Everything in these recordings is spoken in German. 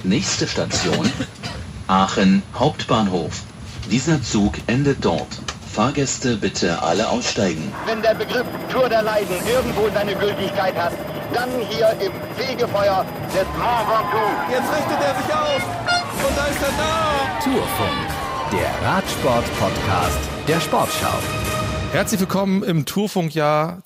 Nächste Station, Aachen Hauptbahnhof. Dieser Zug endet dort. Fahrgäste bitte alle aussteigen. Wenn der Begriff Tour der Leiden irgendwo seine Gültigkeit hat, dann hier im Fegefeuer des Mont Ventoux. Jetzt richtet er sich auf und da ist er da. Tourfunk, der Radsport-Podcast der Sportschau. Herzlich willkommen im Tourfunkjahr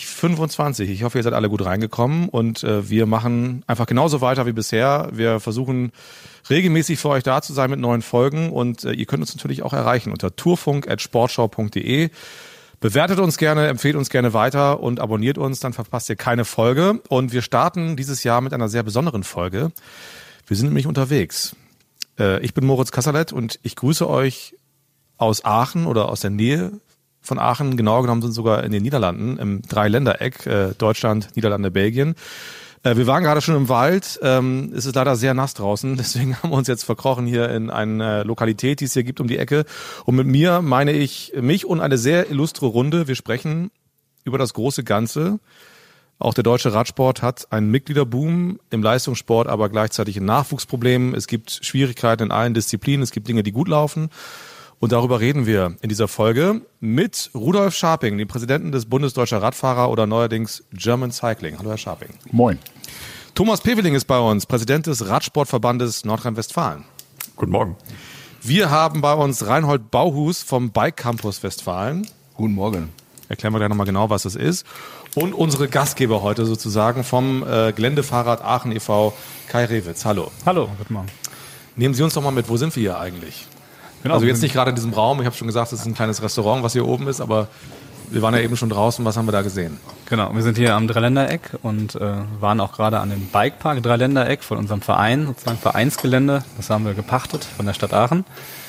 2025. Ich hoffe, ihr seid alle gut reingekommen und wir machen einfach genauso weiter wie bisher. Wir versuchen regelmäßig für euch da zu sein mit neuen Folgen und ihr könnt uns natürlich auch erreichen unter tourfunk@sportschau.de. Bewertet uns gerne, empfehlt uns gerne weiter und abonniert uns, dann verpasst ihr keine Folge. Und wir starten dieses Jahr mit einer sehr besonderen Folge. Wir sind nämlich unterwegs. Ich bin Moritz Kasserlet und ich grüße euch aus Aachen oder aus der Nähe von Aachen, genauer genommen sind sogar in den Niederlanden, im Dreiländereck, Deutschland, Niederlande, Belgien. Wir waren gerade schon im Wald, es ist leider sehr nass draußen, deswegen haben wir uns jetzt verkrochen hier in eine Lokalität, die es hier gibt um die Ecke. Und mit mir meine ich mich und eine sehr illustre Runde. Wir sprechen über das große Ganze. Auch der deutsche Radsport hat einen Mitgliederboom im Leistungssport, aber gleichzeitig ein Nachwuchsproblem. Es gibt Schwierigkeiten in allen Disziplinen, es gibt Dinge, die gut laufen. Und darüber reden wir in dieser Folge mit Rudolf Scharping, dem Präsidenten des Bundes Deutscher Radfahrer oder neuerdings German Cycling. Hallo Herr Scharping. Moin. Thomas Peveling ist bei uns, Präsident des Radsportverbandes Nordrhein-Westfalen. Guten Morgen. Wir haben bei uns Reinhold Bauhus vom Bike Campus Westfalen. Guten Morgen. Erklären wir gleich nochmal genau, was das ist. Und unsere Gastgeber heute sozusagen vom Geländefahrrad Aachen e.V., Kai Rewitz. Hallo. Hallo, guten Morgen. Nehmen Sie uns doch mal mit, wo sind wir hier eigentlich? Genau, also jetzt nicht gerade in diesem Raum, ich habe schon gesagt, es ist ein kleines Restaurant, was hier oben ist, aber wir waren ja eben schon draußen, was haben wir da gesehen? Genau, wir sind hier am Dreiländereck und waren auch gerade an dem Bikepark Dreiländereck von unserem Verein, sozusagen Vereinsgelände. Das haben wir gepachtet von der Stadt Aachen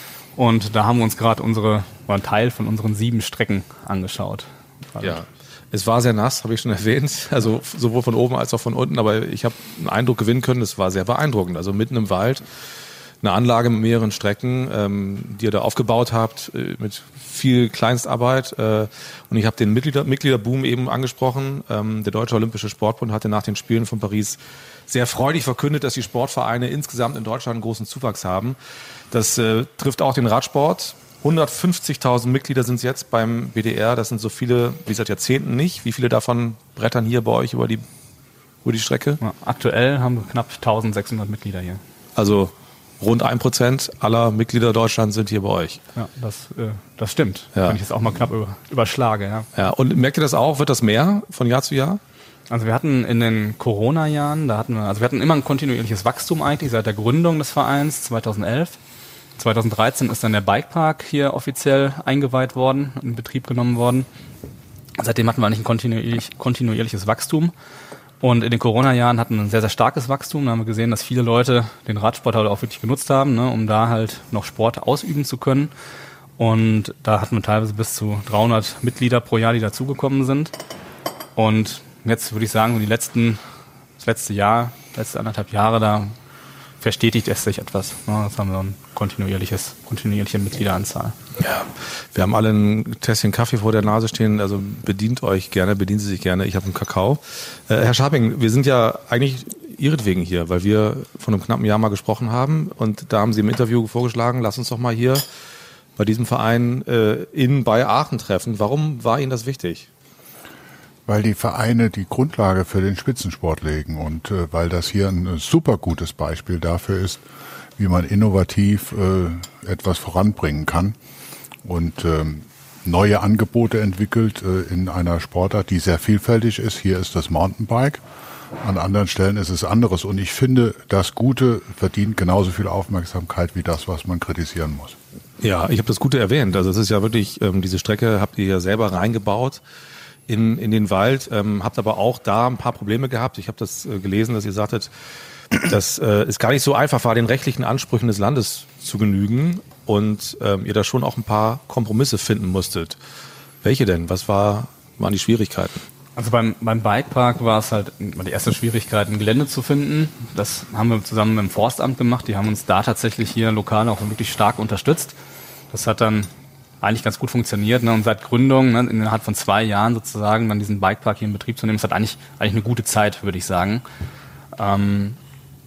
und da haben wir uns gerade einen Teil von unseren 7 Strecken angeschaut. Ja, es war sehr nass, habe ich schon erwähnt, also sowohl von oben als auch von unten, aber ich habe einen Eindruck gewinnen können, es war sehr beeindruckend, also mitten im Wald. Eine Anlage mit mehreren Strecken, die ihr da aufgebaut habt, mit viel Kleinstarbeit. Und ich habe den Mitgliederboom eben angesprochen. Der Deutsche Olympische Sportbund hatte nach den Spielen von Paris sehr freudig verkündet, dass die Sportvereine insgesamt in Deutschland einen großen Zuwachs haben. Das trifft auch den Radsport. 150.000 Mitglieder sind es jetzt beim BDR. Das sind so viele wie seit Jahrzehnten nicht. Wie viele davon brettern hier bei euch über die Strecke? Ja, aktuell haben wir knapp 1.600 Mitglieder hier. Also rund 1% aller Mitglieder Deutschlands sind hier bei euch. Ja, das stimmt. Ja. Wenn ich es auch mal knapp überschlage. Ja. Ja, und merkt ihr das auch? Wird das mehr von Jahr zu Jahr? Also wir hatten in den Corona-Jahren, wir hatten immer ein kontinuierliches Wachstum eigentlich seit der Gründung des Vereins 2011. 2013 ist dann der Bikepark hier offiziell eingeweiht worden, in Betrieb genommen worden. Seitdem hatten wir eigentlich ein kontinuierliches Wachstum. Und in den Corona-Jahren hatten wir ein sehr, sehr starkes Wachstum. Da haben wir gesehen, dass viele Leute den Radsport halt auch wirklich genutzt haben, ne, um da halt noch Sport ausüben zu können. Und da hatten wir teilweise bis zu 300 Mitglieder pro Jahr, die dazugekommen sind. Und jetzt würde ich sagen, das letzte 1,5 Jahre, da verstetigt es sich etwas. Ne. Jetzt haben wir eine kontinuierliche Mitgliederanzahl. Ja, wir haben alle ein Tässchen Kaffee vor der Nase stehen, also bedient Sie sich gerne. Ich habe einen Kakao. Herr Scharping, wir sind ja eigentlich Ihretwegen hier, weil wir vor einem knappen Jahr mal gesprochen haben und da haben Sie im Interview vorgeschlagen, lass uns doch mal hier bei diesem Verein bei Aachen treffen. Warum war Ihnen das wichtig? Weil die Vereine die Grundlage für den Spitzensport legen und weil das hier ein super gutes Beispiel dafür ist, wie man innovativ etwas voranbringen kann und neue Angebote entwickelt in einer Sportart, die sehr vielfältig ist. Hier ist das Mountainbike, an anderen Stellen ist es anderes. Und ich finde, das Gute verdient genauso viel Aufmerksamkeit wie das, was man kritisieren muss. Ja, ich habe das Gute erwähnt. Also es ist ja wirklich, diese Strecke habt ihr ja selber reingebaut in den Wald, habt aber auch da ein paar Probleme gehabt. Ich habe das gelesen, dass ihr sagtet, dass es gar nicht so einfach war, den rechtlichen Ansprüchen des Landes zu genügen und ihr da schon auch ein paar Kompromisse finden musstet. Welche denn? Was waren die Schwierigkeiten? Also beim Bikepark war es halt die erste Schwierigkeit, ein Gelände zu finden. Das haben wir zusammen mit dem Forstamt gemacht. Die haben uns da tatsächlich hier lokal auch wirklich stark unterstützt. Das hat dann eigentlich ganz gut funktioniert. Ne? Und seit Gründung, ne, innerhalb von 2 Jahren sozusagen, dann diesen Bikepark hier in Betrieb zu nehmen, ist halt eigentlich eine gute Zeit, würde ich sagen.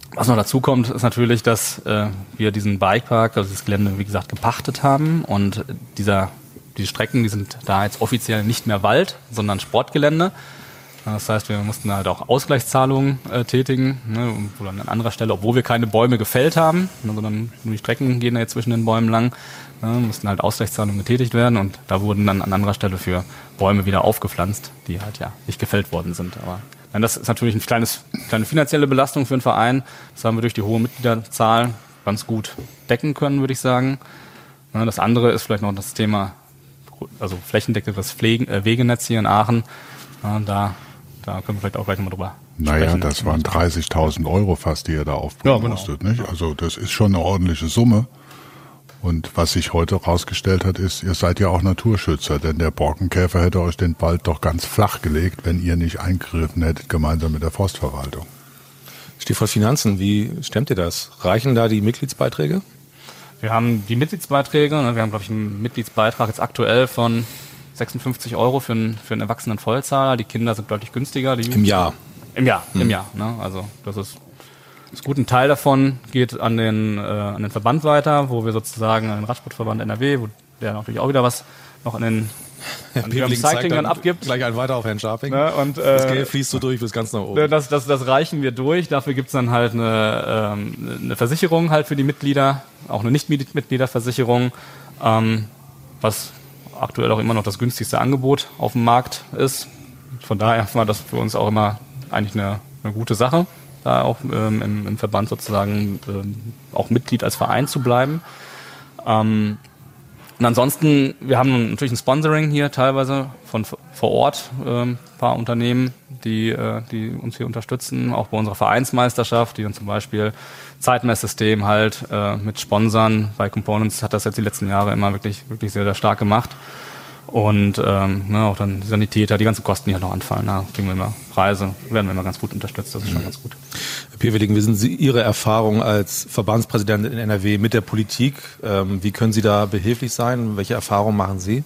Was noch dazu kommt, ist natürlich, dass wir diesen Bikepark, also das Gelände, wie gesagt, gepachtet haben und diese Strecken, die sind da jetzt offiziell nicht mehr Wald, sondern Sportgelände. Das heißt, wir mussten halt auch Ausgleichszahlungen tätigen, ne, wo dann an anderer Stelle, obwohl wir keine Bäume gefällt haben, sondern nur die Strecken gehen da jetzt zwischen den Bäumen lang, mussten halt Ausgleichszahlungen getätigt werden und da wurden dann an anderer Stelle für Bäume wieder aufgepflanzt, die halt ja nicht gefällt worden sind. Aber das ist natürlich eine kleine finanzielle Belastung für den Verein. Das haben wir durch die hohe Mitgliederzahl ganz gut decken können, würde ich sagen. Das andere ist vielleicht noch das Thema, also flächendeckendes Wegenetz hier in Aachen. Da können wir vielleicht auch gleich nochmal drüber sprechen. Das waren 30.000 Euro fast, die ihr da aufbringen musstet, nicht? Also das ist schon eine ordentliche Summe. Und was sich heute rausgestellt hat, ist, ihr seid ja auch Naturschützer, denn der Borkenkäfer hätte euch den Wald doch ganz flach gelegt, wenn ihr nicht eingegriffen hättet, gemeinsam mit der Forstverwaltung. Stichwort Finanzen, wie stemmt ihr das? Reichen da die Mitgliedsbeiträge? Wir haben die Mitgliedsbeiträge, wir haben, glaube ich, einen Mitgliedsbeitrag jetzt aktuell von 56 Euro für einen erwachsenen Vollzahler. Die Kinder sind deutlich günstiger. Im Jahr? Im Jahr. Ne? Also das ist gut. Ein Teil davon geht an den Verband weiter, wo wir sozusagen an den Radsportverband NRW, wo der natürlich auch wieder was noch an den Cycling dann abgibt. Gleich einen weiter auf Herrn Scharping. Ne? Und, das Geld fließt so durch bis ganz nach oben. Das reichen wir durch. Dafür gibt's dann halt eine Versicherung halt für die Mitglieder, auch eine Nicht-Mitgliederversicherung, was aktuell auch immer noch das günstigste Angebot auf dem Markt ist. Von daher war das für uns auch immer eigentlich eine gute Sache, da auch im Verband sozusagen auch Mitglied als Verein zu bleiben. Und ansonsten, wir haben natürlich ein Sponsoring hier teilweise von vor Ort, ein paar Unternehmen, die uns hier unterstützen, auch bei unserer Vereinsmeisterschaft, die dann zum Beispiel Zeitmesssystem halt mit Sponsern. Bei Components hat das jetzt die letzten Jahre immer wirklich, wirklich sehr, sehr stark gemacht. Und auch dann Sanitäter, die ganzen Kosten, die halt noch anfallen, da kriegen wir immer Preise, werden wir immer ganz gut unterstützt, das ist schon ganz gut. Herr Pierwilligen, wie sind Ihre Erfahrungen als Verbandspräsident in NRW mit der Politik? Wie können Sie da behilflich sein? Welche Erfahrungen machen Sie?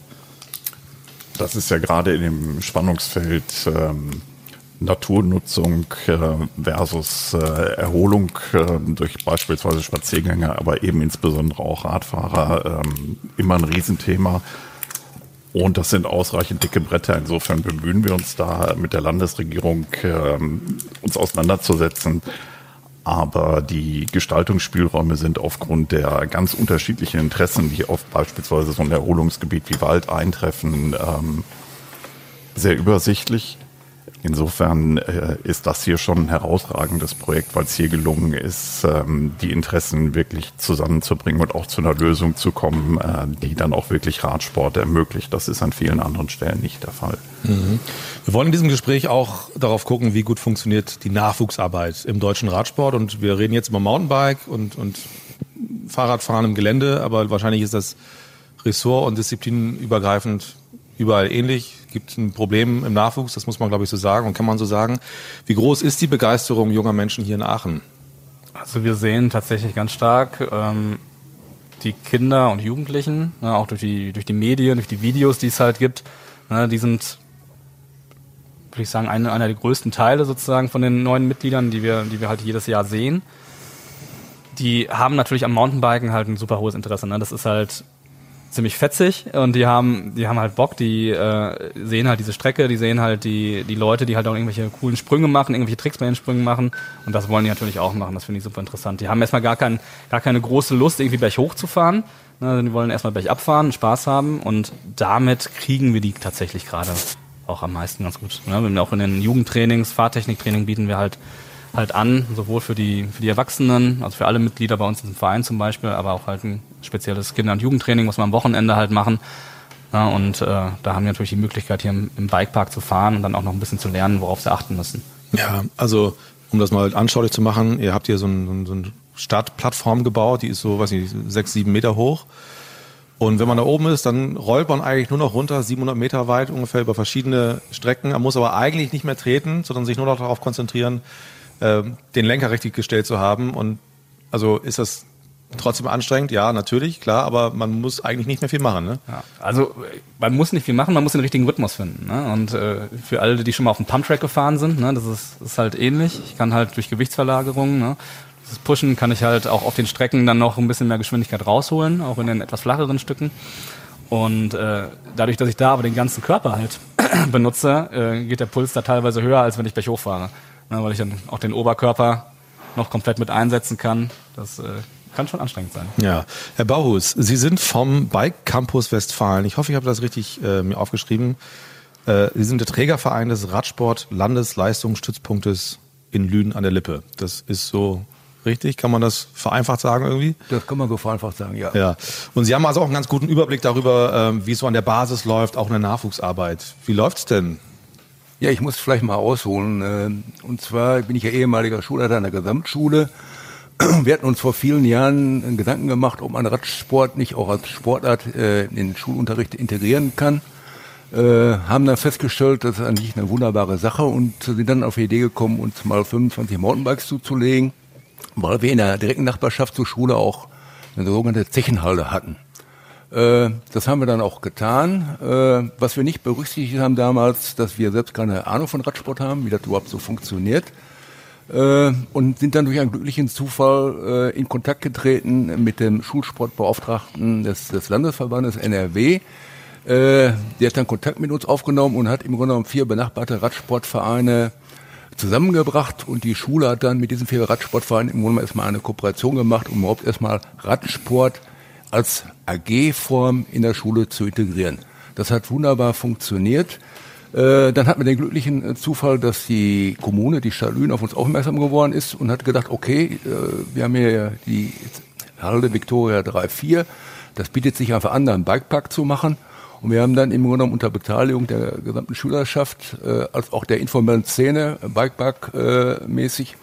Das ist ja gerade in dem Spannungsfeld Naturnutzung versus Erholung durch beispielsweise Spaziergänger, aber eben insbesondere auch Radfahrer immer ein Riesenthema. Und das sind ausreichend dicke Bretter. Insofern bemühen wir uns da mit der Landesregierung uns auseinanderzusetzen. Aber die Gestaltungsspielräume sind aufgrund der ganz unterschiedlichen Interessen, die auf beispielsweise so ein Erholungsgebiet wie Wald eintreffen, sehr übersichtlich. Insofern ist das hier schon ein herausragendes Projekt, weil es hier gelungen ist, die Interessen wirklich zusammenzubringen und auch zu einer Lösung zu kommen, die dann auch wirklich Radsport ermöglicht. Das ist an vielen anderen Stellen nicht der Fall. Mhm. Wir wollen in diesem Gespräch auch darauf gucken, wie gut funktioniert die Nachwuchsarbeit im deutschen Radsport. Und wir reden jetzt über Mountainbike und Fahrradfahren im Gelände, aber wahrscheinlich ist das ressort- und disziplinübergreifend überall ähnlich. Gibt ein Problem im Nachwuchs, das muss man, glaube ich, so sagen und kann man so sagen. Wie groß ist die Begeisterung junger Menschen hier in Aachen? Also wir sehen tatsächlich ganz stark die Kinder und Jugendlichen, auch durch die Medien, durch die Videos, die es halt gibt, die sind, würde ich sagen, einer der größten Teile sozusagen von den neuen Mitgliedern, die wir halt jedes Jahr sehen. Die haben natürlich am Mountainbiken halt ein super hohes Interesse. Das ist halt ziemlich fetzig und die haben halt Bock, die sehen halt diese Strecke, die sehen halt die Leute, die halt auch irgendwelche coolen Sprünge machen, irgendwelche Tricks bei den Sprüngen machen und das wollen die natürlich auch machen, das finde ich super interessant. Die haben erstmal gar keine große Lust, irgendwie berghoch zu fahren, die wollen erstmal bergab fahren, Spaß haben und damit kriegen wir die tatsächlich gerade auch am meisten ganz gut. Wir haben auch in den Jugendtrainings, Fahrtechniktraining bieten wir halt an, sowohl für die Erwachsenen, also für alle Mitglieder bei uns im Verein zum Beispiel, aber auch halt ein spezielles Kinder- und Jugendtraining, was wir am Wochenende halt machen. Ja, und da haben wir natürlich die Möglichkeit, hier im Bikepark zu fahren und dann auch noch ein bisschen zu lernen, worauf sie achten müssen. Ja, also um das mal anschaulich zu machen, ihr habt hier so eine Startplattform gebaut, die ist so, 6-7 Meter hoch. Und wenn man da oben ist, dann rollt man eigentlich nur noch runter, 700 Meter weit ungefähr über verschiedene Strecken. Man muss aber eigentlich nicht mehr treten, sondern sich nur noch darauf konzentrieren, den Lenker richtig gestellt zu haben. Und also ist das trotzdem anstrengend? Ja, natürlich, klar, aber man muss eigentlich nicht mehr viel machen. Ne? Ja, also man muss nicht viel machen, man muss den richtigen Rhythmus finden. Ne? Und für alle, die schon mal auf dem Pumptrack gefahren sind, ne, das ist halt ähnlich. Ich kann halt durch Gewichtsverlagerung, ne, das Pushen kann ich halt auch auf den Strecken dann noch ein bisschen mehr Geschwindigkeit rausholen, auch in den etwas flacheren Stücken. Und dadurch, dass ich da aber den ganzen Körper halt benutze, geht der Puls da teilweise höher, als wenn ich berghoch fahre. Weil ich dann auch den Oberkörper noch komplett mit einsetzen kann. Das kann schon anstrengend sein. Ja, Herr Bauhus, Sie sind vom Bike Campus Westfalen. Ich hoffe, ich habe das richtig mir aufgeschrieben. Sie sind der Trägerverein des Radsport-Landesleistungsstützpunktes in Lünen an der Lippe. Das ist so richtig? Kann man das vereinfacht sagen irgendwie? Das kann man so vereinfacht sagen, ja. Ja. Und Sie haben also auch einen ganz guten Überblick darüber, wie es so an der Basis läuft, auch in der Nachwuchsarbeit. Wie läuft's denn? Ja, ich muss vielleicht mal ausholen. Und zwar bin ich ja ehemaliger Schulleiter an der Gesamtschule. Wir hatten uns vor vielen Jahren Gedanken gemacht, ob man Radsport nicht auch als Sportart in den Schulunterricht integrieren kann. Haben dann festgestellt, das ist eigentlich eine wunderbare Sache und sind dann auf die Idee gekommen, uns mal 25 Mountainbikes zuzulegen, weil wir in der direkten Nachbarschaft zur Schule auch eine sogenannte Zechenhalde hatten. Das haben wir dann auch getan. Was wir nicht berücksichtigt haben damals, dass wir selbst keine Ahnung von Radsport haben, wie das überhaupt so funktioniert. Und sind dann durch einen glücklichen Zufall in Kontakt getreten mit dem Schulsportbeauftragten des Landesverbandes NRW. Der hat dann Kontakt mit uns aufgenommen und hat im Grunde genommen 4 benachbarte Radsportvereine zusammengebracht. Und die Schule hat dann mit diesen 4 Radsportvereinen im Grunde genommen erstmal eine Kooperation gemacht, um überhaupt erstmal Radsport als AG-Form in der Schule zu integrieren. Das hat wunderbar funktioniert. Dann hatten wir den glücklichen Zufall, dass die Kommune, die Stadt Lünen, auf uns aufmerksam geworden ist und hat gedacht, okay, wir haben hier die Halde Victoria 3-4, das bietet sich einfach an, da einen Bikepark zu machen. Und wir haben dann im Grunde genommen unter Beteiligung der gesamten Schülerschaft, als auch der informellen Szene, Bikepark-mäßig,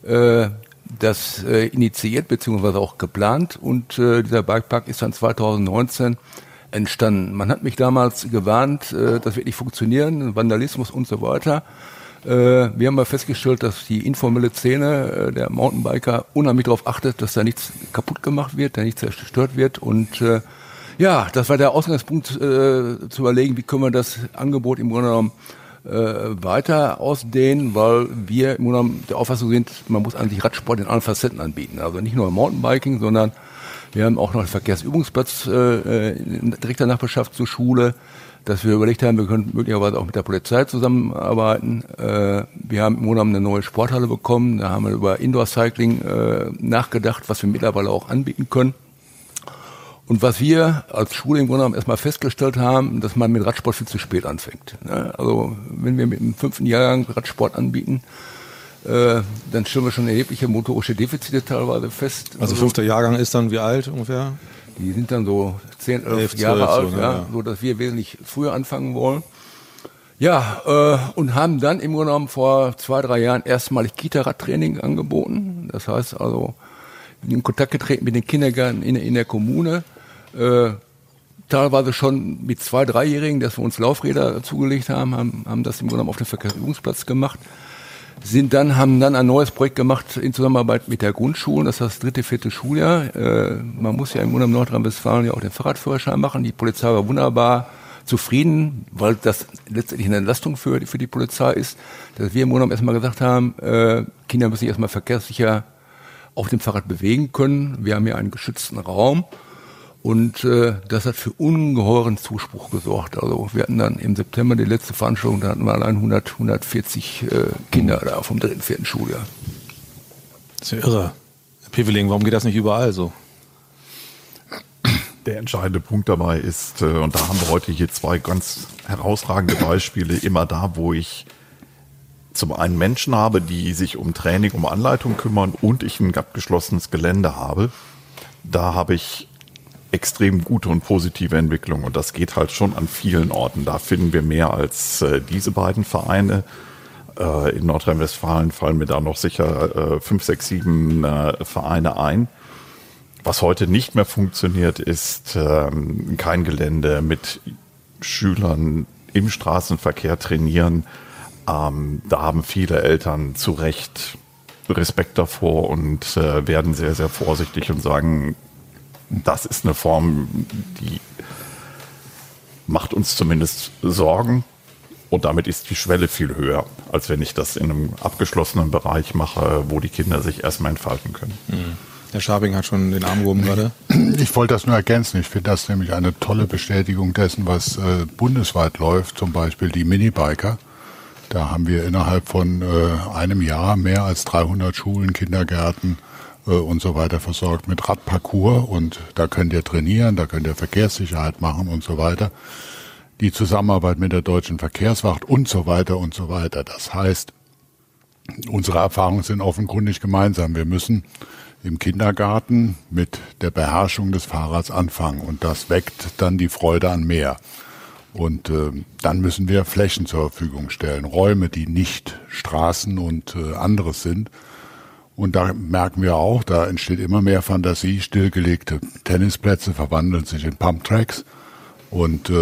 das initiiert bzw. auch geplant. Und dieser Bikepark ist dann 2019 entstanden. Man hat mich damals gewarnt, das wird nicht funktionieren, Vandalismus und so weiter. Wir haben mal festgestellt, dass die informelle Szene der Mountainbiker unheimlich darauf achtet, dass da nichts kaputt gemacht wird, da nichts zerstört wird. Und ja, das war der Ausgangspunkt, zu überlegen, wie können wir das Angebot im Grunde genommen weiter ausdehnen, weil wir im Grunde genommen der Auffassung sind, man muss eigentlich Radsport in allen Facetten anbieten. Also nicht nur Mountainbiking, sondern wir haben auch noch einen Verkehrsübungsplatz in direkter Nachbarschaft zur Schule, dass wir überlegt haben, wir können möglicherweise auch mit der Polizei zusammenarbeiten. Wir haben im Grunde genommen eine neue Sporthalle bekommen, da haben wir über Indoor-Cycling nachgedacht, was wir mittlerweile auch anbieten können. Und was wir als Schule im Grunde genommen erstmal festgestellt haben, dass man mit Radsport viel zu spät anfängt. Also wenn wir mit dem 5. Jahrgang Radsport anbieten, dann stellen wir schon erhebliche motorische Defizite teilweise fest. Also 5. Jahrgang ist dann wie alt ungefähr? Die sind dann so 10, 11 Jahre alt, so, ja, so dass wir wesentlich früher anfangen wollen. Ja, und haben dann im Grunde genommen vor 2, 3 Jahren erstmalig Kita-Radtraining angeboten. Das heißt also, in Kontakt getreten mit den Kindergärten in der Kommune. Teilweise schon mit 2-, 3-Jährigen, dass wir uns Laufräder zugelegt haben das im Grunde genommen auf dem Verkehrsübungsplatz gemacht. Haben dann ein neues Projekt gemacht in Zusammenarbeit mit der Grundschule, das ist das 3., 4. Schuljahr. Man muss ja im Grunde genommen Nordrhein-Westfalen ja auch den Fahrradführerschein machen. Die Polizei war wunderbar zufrieden, weil das letztendlich eine Entlastung für die Polizei ist, dass wir im Grunde genommen erstmal gesagt haben, Kinder müssen sich erstmal verkehrssicher auf dem Fahrrad bewegen können. Wir haben hier einen geschützten Raum und das hat für ungeheuren Zuspruch gesorgt. Also wir hatten dann im September die letzte Veranstaltung, da hatten wir allein 140 Kinder da vom 3., 4. Schuljahr. Das ist ja irre. Herr Peveling, warum geht das nicht überall so? Der entscheidende Punkt dabei ist, und da haben wir heute hier 2 ganz herausragende Beispiele, immer da, wo ich zum einen Menschen habe, die sich um Training, um Anleitung kümmern und ich ein abgeschlossenes Gelände habe, da habe ich extrem gute und positive Entwicklung und das geht halt schon an vielen Orten. Da finden wir mehr als diese beiden Vereine. In Nordrhein-Westfalen fallen mir da noch sicher 5, 6, 7 Vereine ein. Was heute nicht mehr funktioniert, ist kein Gelände mit Schülern im Straßenverkehr trainieren. Da haben viele Eltern zu Recht Respekt davor und werden sehr, sehr vorsichtig und sagen, das ist eine Form, die macht uns zumindest Sorgen. Und damit ist die Schwelle viel höher, als wenn ich das in einem abgeschlossenen Bereich mache, wo die Kinder sich erstmal entfalten können. Herr Schabing hat schon den Arm gehoben gerade. Ich wollte das nur ergänzen. Ich finde das nämlich eine tolle Bestätigung dessen, was bundesweit läuft, zum Beispiel die Minibiker. Da haben wir innerhalb von einem Jahr mehr als 300 Schulen, Kindergärten und so weiter versorgt mit Radparcours. Und da könnt ihr trainieren, da könnt ihr Verkehrssicherheit machen und so weiter. Die Zusammenarbeit mit der Deutschen Verkehrswacht und so weiter und so weiter. Das heißt, unsere Erfahrungen sind offenkundig gemeinsam. Wir müssen im Kindergarten mit der Beherrschung des Fahrrads anfangen und das weckt dann die Freude an mehr. Und dann müssen wir Flächen zur Verfügung stellen, Räume, die nicht Straßen und anderes sind. Und da merken wir auch, da entsteht immer mehr Fantasie. Stillgelegte Tennisplätze verwandeln sich in Pumptracks. Und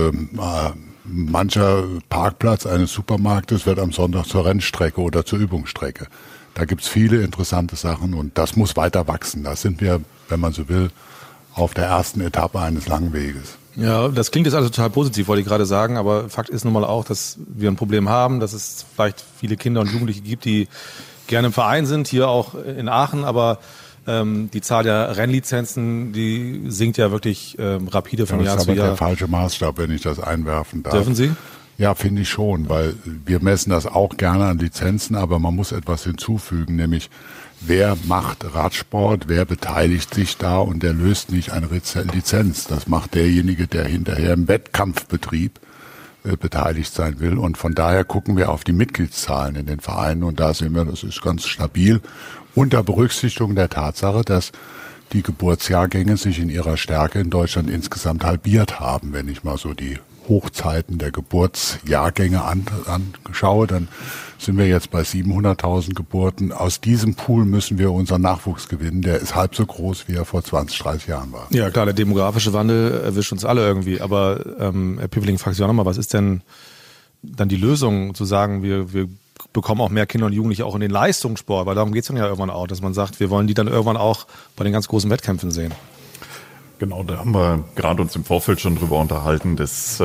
mancher Parkplatz eines Supermarktes wird am Sonntag zur Rennstrecke oder zur Übungsstrecke. Da gibt's viele interessante Sachen und das muss weiter wachsen. Da sind wir, wenn man so will, auf der ersten Etappe eines langen Weges. Ja, das klingt jetzt also total positiv, wollte ich gerade sagen, aber Fakt ist nun mal auch, dass wir ein Problem haben, dass es vielleicht viele Kinder und Jugendliche gibt, die gerne im Verein sind, hier auch in Aachen, aber die Zahl der Rennlizenzen, die sinkt ja wirklich rapide von Jahr zu Jahr. Das ist aber der falsche Maßstab, wenn ich das einwerfen darf. Dürfen Sie? Ja, finde ich schon, weil wir messen das auch gerne an Lizenzen, aber man muss etwas hinzufügen, nämlich wer macht Radsport, wer beteiligt sich da und der löst nicht eine Lizenz. Das macht derjenige, der hinterher im Wettkampfbetrieb beteiligt sein will. Und von daher gucken wir auf die Mitgliedszahlen in den Vereinen und da sehen wir, das ist ganz stabil. Unter Berücksichtigung der Tatsache, dass die Geburtsjahrgänge sich in ihrer Stärke in Deutschland insgesamt halbiert haben. Wenn ich mal so die Hochzeiten der Geburtsjahrgänge anschaue, dann sind wir jetzt bei 700.000 Geburten. Aus diesem Pool müssen wir unseren Nachwuchs gewinnen. Der ist halb so groß, wie er vor 20, 30 Jahren war. Ja klar, der demografische Wandel erwischt uns alle irgendwie. Aber Herr Piveling, fragt sich auch nochmal, was ist denn dann die Lösung, zu sagen, wir bekommen auch mehr Kinder und Jugendliche auch in den Leistungssport? Weil darum geht es dann ja irgendwann auch, dass man sagt, wir wollen die dann irgendwann auch bei den ganz großen Wettkämpfen sehen. Genau, da haben wir gerade uns im Vorfeld schon drüber unterhalten. Das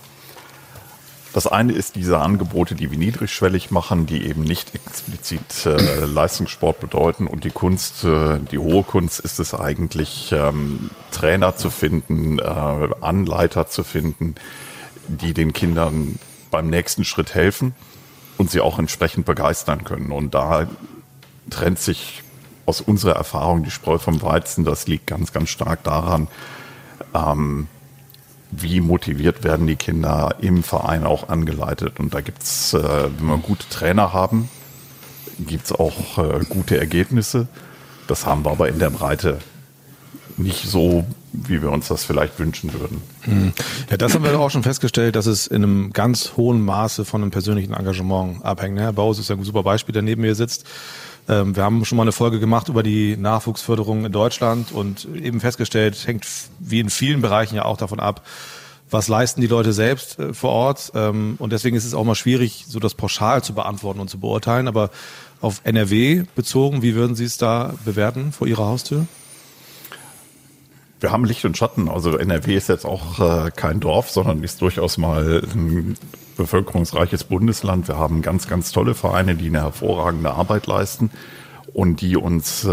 eine ist diese Angebote, die wir niedrigschwellig machen, die eben nicht explizit Leistungssport bedeuten. Und die Kunst, die hohe Kunst ist es eigentlich, Trainer zu finden, Anleiter zu finden, die den Kindern beim nächsten Schritt helfen und sie auch entsprechend begeistern können. Und da trennt sich aus unserer Erfahrung die Spreu vom Weizen. Das liegt ganz, ganz stark daran, wie motiviert werden die Kinder im Verein auch angeleitet. Und da gibt's, wenn wir gute Trainer haben, gibt's auch gute Ergebnisse. Das haben wir aber in der Breite nicht so, wie wir uns das vielleicht wünschen würden. Ja, das haben wir auch schon festgestellt, dass es in einem ganz hohen Maße von einem persönlichen Engagement abhängt. Herr Baus ist ja ein super Beispiel, der neben mir sitzt. Wir haben schon mal eine Folge gemacht über die Nachwuchsförderung in Deutschland und eben festgestellt, hängt wie in vielen Bereichen ja auch davon ab, was leisten die Leute selbst vor Ort. Und deswegen ist es auch mal schwierig, so das pauschal zu beantworten und zu beurteilen. Aber auf NRW bezogen, wie würden Sie es da bewerten vor Ihrer Haustür? Wir haben Licht und Schatten. Also NRW ist jetzt auch kein Dorf, sondern ist durchaus mal ein bevölkerungsreiches Bundesland. Wir haben ganz, ganz tolle Vereine, die eine hervorragende Arbeit leisten und die uns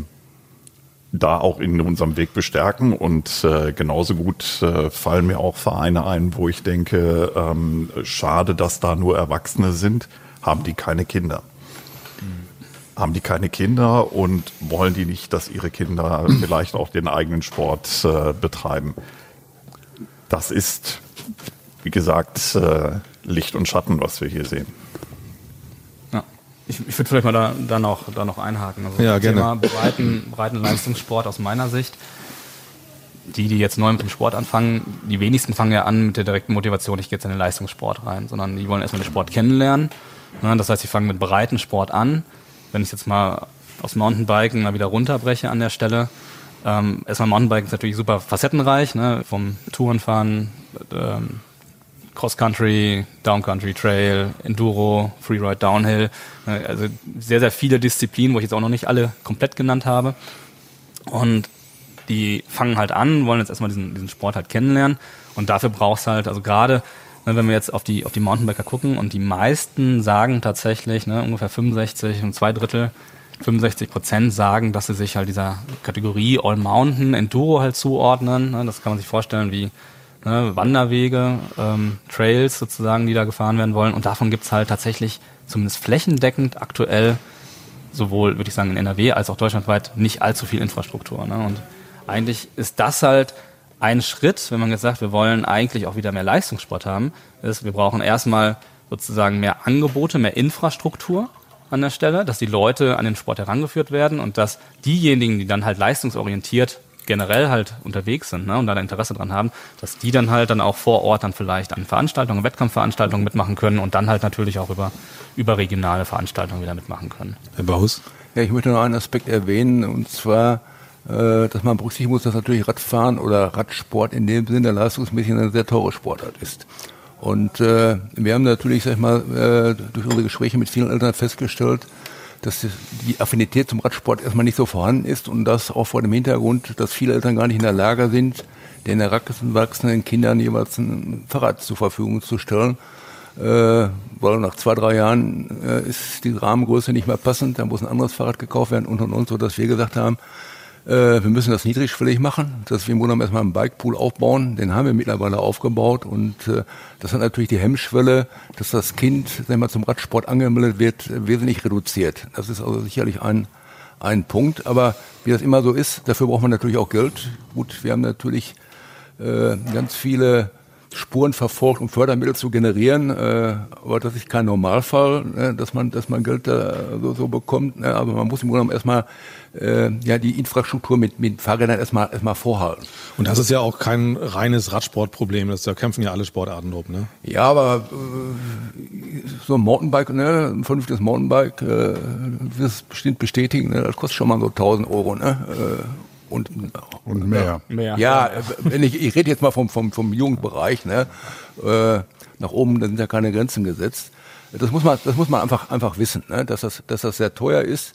da auch in unserem Weg bestärken. Und genauso gut fallen mir auch Vereine ein, wo ich denke, schade, dass da nur Erwachsene sind, haben die keine Kinder. Haben die keine Kinder und wollen die nicht, dass ihre Kinder vielleicht auch den eigenen Sport betreiben. Das ist, wie gesagt, Licht und Schatten, was wir hier sehen. Ja. Ich würde vielleicht mal da noch einhaken. Also ja, gerne. Thema breiten Leistungssport aus meiner Sicht. Die jetzt neu mit dem Sport anfangen, die wenigsten fangen ja an mit der direkten Motivation, ich gehe jetzt in den Leistungssport rein, sondern die wollen erstmal den Sport kennenlernen. Das heißt, sie fangen mit breiten Sport an. Wenn ich jetzt mal aufs Mountainbiken mal wieder runterbreche an der Stelle, erstmal Mountainbiken ist natürlich super facettenreich, ne? Vom Tourenfahren, Cross-Country, Down-Country, Trail, Enduro, Freeride, Downhill, also sehr, sehr viele Disziplinen, wo ich jetzt auch noch nicht alle komplett genannt habe. Und die fangen halt an, wollen jetzt erstmal diesen Sport halt kennenlernen und dafür brauchst halt, also gerade wenn wir jetzt auf die Mountainbiker gucken und die meisten sagen tatsächlich, ungefähr 65 und 65% sagen, dass sie sich halt dieser Kategorie All Mountain Enduro halt zuordnen. Das kann man sich vorstellen wie Wanderwege, Trails sozusagen, die da gefahren werden wollen. Und davon gibt's halt tatsächlich zumindest flächendeckend aktuell sowohl, würde ich sagen, in NRW als auch deutschlandweit nicht allzu viel Infrastruktur. Und eigentlich ist das halt ein Schritt, wenn man jetzt sagt, wir wollen eigentlich auch wieder mehr Leistungssport haben, ist, wir brauchen erstmal sozusagen mehr Angebote, mehr Infrastruktur an der Stelle, dass die Leute an den Sport herangeführt werden und dass diejenigen, die dann halt leistungsorientiert generell halt unterwegs sind und da ein Interesse dran haben, dass die dann halt dann auch vor Ort dann vielleicht an Veranstaltungen, Wettkampfveranstaltungen mitmachen können und dann halt natürlich auch über regionale Veranstaltungen wieder mitmachen können. Herr Baus? Ja, ich möchte noch einen Aspekt erwähnen, und zwar, dass man berücksichtigen muss, dass natürlich Radfahren oder Radsport in dem Sinne leistungsmäßig eine sehr teure Sportart ist. Und wir haben natürlich, sag ich mal, durch unsere Gespräche mit vielen Eltern festgestellt, dass die Affinität zum Radsport erstmal nicht so vorhanden ist und das auch vor dem Hintergrund, dass viele Eltern gar nicht in der Lage sind, den heranwachsenden Kindern jeweils ein Fahrrad zur Verfügung zu stellen, weil nach 2-3 Jahren ist die Rahmengröße nicht mehr passend, da muss ein anderes Fahrrad gekauft werden und, so dass wir gesagt haben, wir müssen das niedrigschwellig machen, dass wir im Grunde erstmal einen Bikepool aufbauen, den haben wir mittlerweile aufgebaut und das hat natürlich die Hemmschwelle, dass das Kind, wenn man zum Radsport angemeldet wird, wesentlich reduziert. Das ist also sicherlich ein Punkt, aber wie das immer so ist, dafür braucht man natürlich auch Geld. Gut, wir haben natürlich ganz viele Spuren verfolgt, um Fördermittel zu generieren, aber das ist kein Normalfall, dass man Geld da so bekommt, aber man muss im Grunde genommen erstmal die Infrastruktur mit Fahrrädern erstmal vorhalten. Und das ist ja auch kein reines Radsportproblem, da kämpfen ja alle Sportarten drum, ne? Ja, aber so ein Mountainbike, ein vernünftiges Mountainbike, das bestimmt bestätigen, das kostet schon mal so 1.000 Euro, Und mehr. Ja, ich rede jetzt mal vom Jugendbereich, nach oben, da sind ja keine Grenzen gesetzt. Das muss man einfach wissen, dass das sehr teuer ist.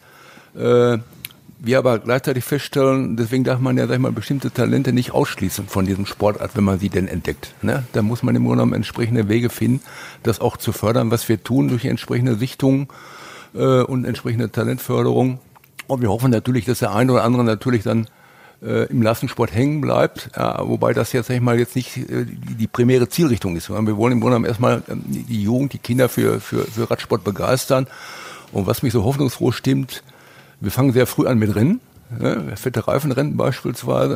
Wir aber gleichzeitig feststellen, deswegen darf man ja, sag ich mal, bestimmte Talente nicht ausschließen von diesem Sportart, wenn man sie denn entdeckt. Da muss man im Grunde genommen entsprechende Wege finden, das auch zu fördern, was wir tun durch entsprechende Sichtungen und entsprechende Talentförderung. Und wir hoffen natürlich, dass der eine oder andere natürlich dann im Leistungssport hängen bleibt, wobei das jetzt, sag ich mal, jetzt nicht die primäre Zielrichtung ist. Wir wollen im Grunde genommen erstmal die Jugend, die Kinder für Radsport begeistern. Und was mich so hoffnungsfroh stimmt, wir fangen sehr früh an mit Rennen, fette Reifenrennen beispielsweise.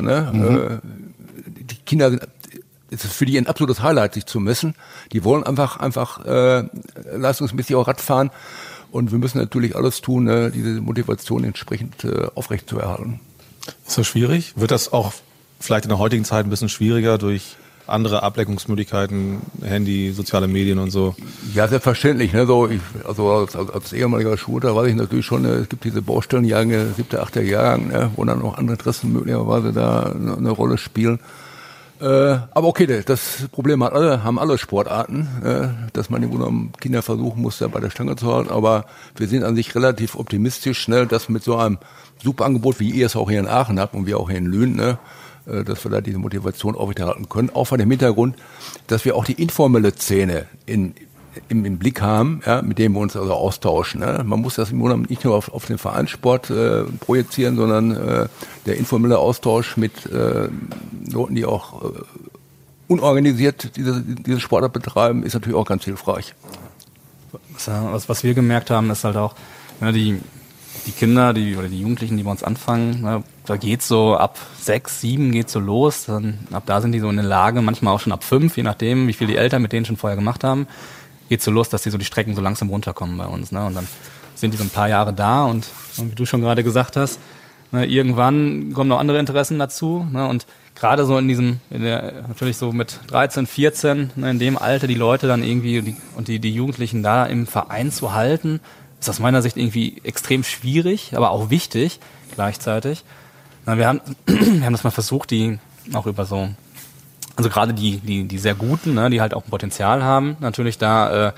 Die Kinder, es ist für die ein absolutes Highlight, sich zu messen. Die wollen einfach leistungsmäßig auch Rad fahren. Und wir müssen natürlich alles tun, diese Motivation entsprechend aufrechtzuerhalten. Ist das schwierig? Wird das auch vielleicht in der heutigen Zeit ein bisschen schwieriger durch andere Ablenkungsmöglichkeiten, Handy, soziale Medien und so? Ja, selbstverständlich. Als ehemaliger Schulter weiß ich natürlich schon, es gibt diese Baustellenjahrgänge, 7., 8. Jahrgang, wo dann auch andere Interessen möglicherweise da eine Rolle spielen. Aber okay, das Problem haben alle Sportarten, dass man im Grunde genommen Kinder versuchen muss, da bei der Stange zu halten. Aber wir sind an sich relativ optimistisch, dass mit so einem super Angebot, wie ihr es auch hier in Aachen habt und wir auch hier in Lünen, dass wir da diese Motivation aufrechterhalten können. Auch vor dem Hintergrund, dass wir auch die informelle Szene im Blick haben, mit dem wir uns also austauschen. Man muss das im Grunde genommen nicht nur auf den Vereinssport projizieren, sondern der informelle Austausch mit Leuten, die auch unorganisiert diese Sportart betreiben, ist natürlich auch ganz hilfreich. Was wir gemerkt haben, ist halt auch, die Kinder, oder die Jugendlichen, die bei uns anfangen, da geht's so ab 6, 7 geht's so los, dann ab da sind die so in der Lage, manchmal auch schon ab 5, je nachdem, wie viel die Eltern mit denen schon vorher gemacht haben, geht's so los, dass die so die Strecken so langsam runterkommen bei uns, und dann sind die so ein paar Jahre da und wie du schon gerade gesagt hast, irgendwann kommen noch andere Interessen dazu, und gerade so natürlich so mit 13, 14, in dem Alter die Leute dann irgendwie die Jugendlichen da im Verein zu halten, ist aus meiner Sicht irgendwie extrem schwierig, aber auch wichtig gleichzeitig. Wir haben das mal versucht, die auch über so, also gerade die sehr Guten, die halt auch ein Potenzial haben, natürlich da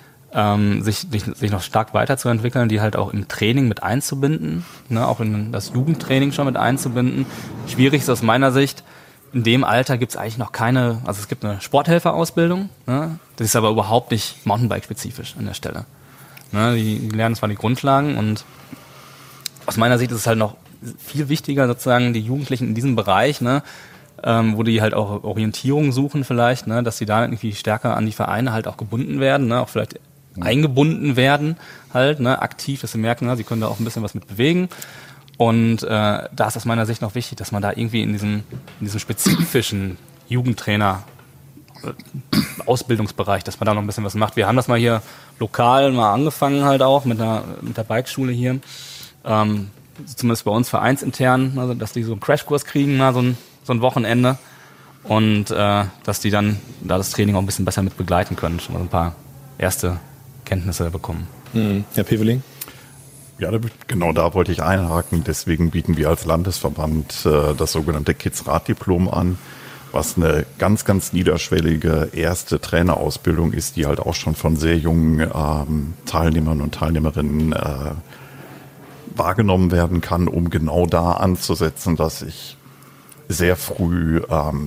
sich noch stark weiterzuentwickeln, die halt auch im Training mit einzubinden, auch in das Jugendtraining schon mit einzubinden. Schwierig ist aus meiner Sicht, in dem Alter gibt es eigentlich noch keine, also es gibt eine Sporthelferausbildung, ne? Das ist aber überhaupt nicht Mountainbike-spezifisch an der Stelle. Ne? Die lernen zwar die Grundlagen und aus meiner Sicht ist es halt noch viel wichtiger, sozusagen die Jugendlichen in diesem Bereich, ne, wo die halt auch Orientierung suchen vielleicht, ne, dass sie da irgendwie stärker an die Vereine halt auch gebunden werden, ne, auch vielleicht eingebunden werden halt, ne, aktiv, dass sie merken, ne, sie können da auch ein bisschen was mit bewegen. Und da ist aus meiner Sicht noch wichtig, dass man da irgendwie in diesem spezifischen Jugendtrainer Ausbildungsbereich, dass man da noch ein bisschen was macht. Wir haben das mal hier lokal mal angefangen halt auch mit der Bikeschule hier, zumindest bei uns vereinsintern, also dass die so einen Crashkurs kriegen, mal so ein Wochenende und dass die dann da das Training auch ein bisschen besser mit begleiten können, schon mal so ein paar erste Kenntnisse bekommen. Herr Peveling? Ja, genau da wollte ich einhaken. Deswegen bieten wir als Landesverband das sogenannte Kids-Rad-Diplom an, was eine ganz, ganz niederschwellige erste Trainerausbildung ist, die halt auch schon von sehr jungen Teilnehmern und Teilnehmerinnen wahrgenommen werden kann, um genau da anzusetzen, dass ich sehr früh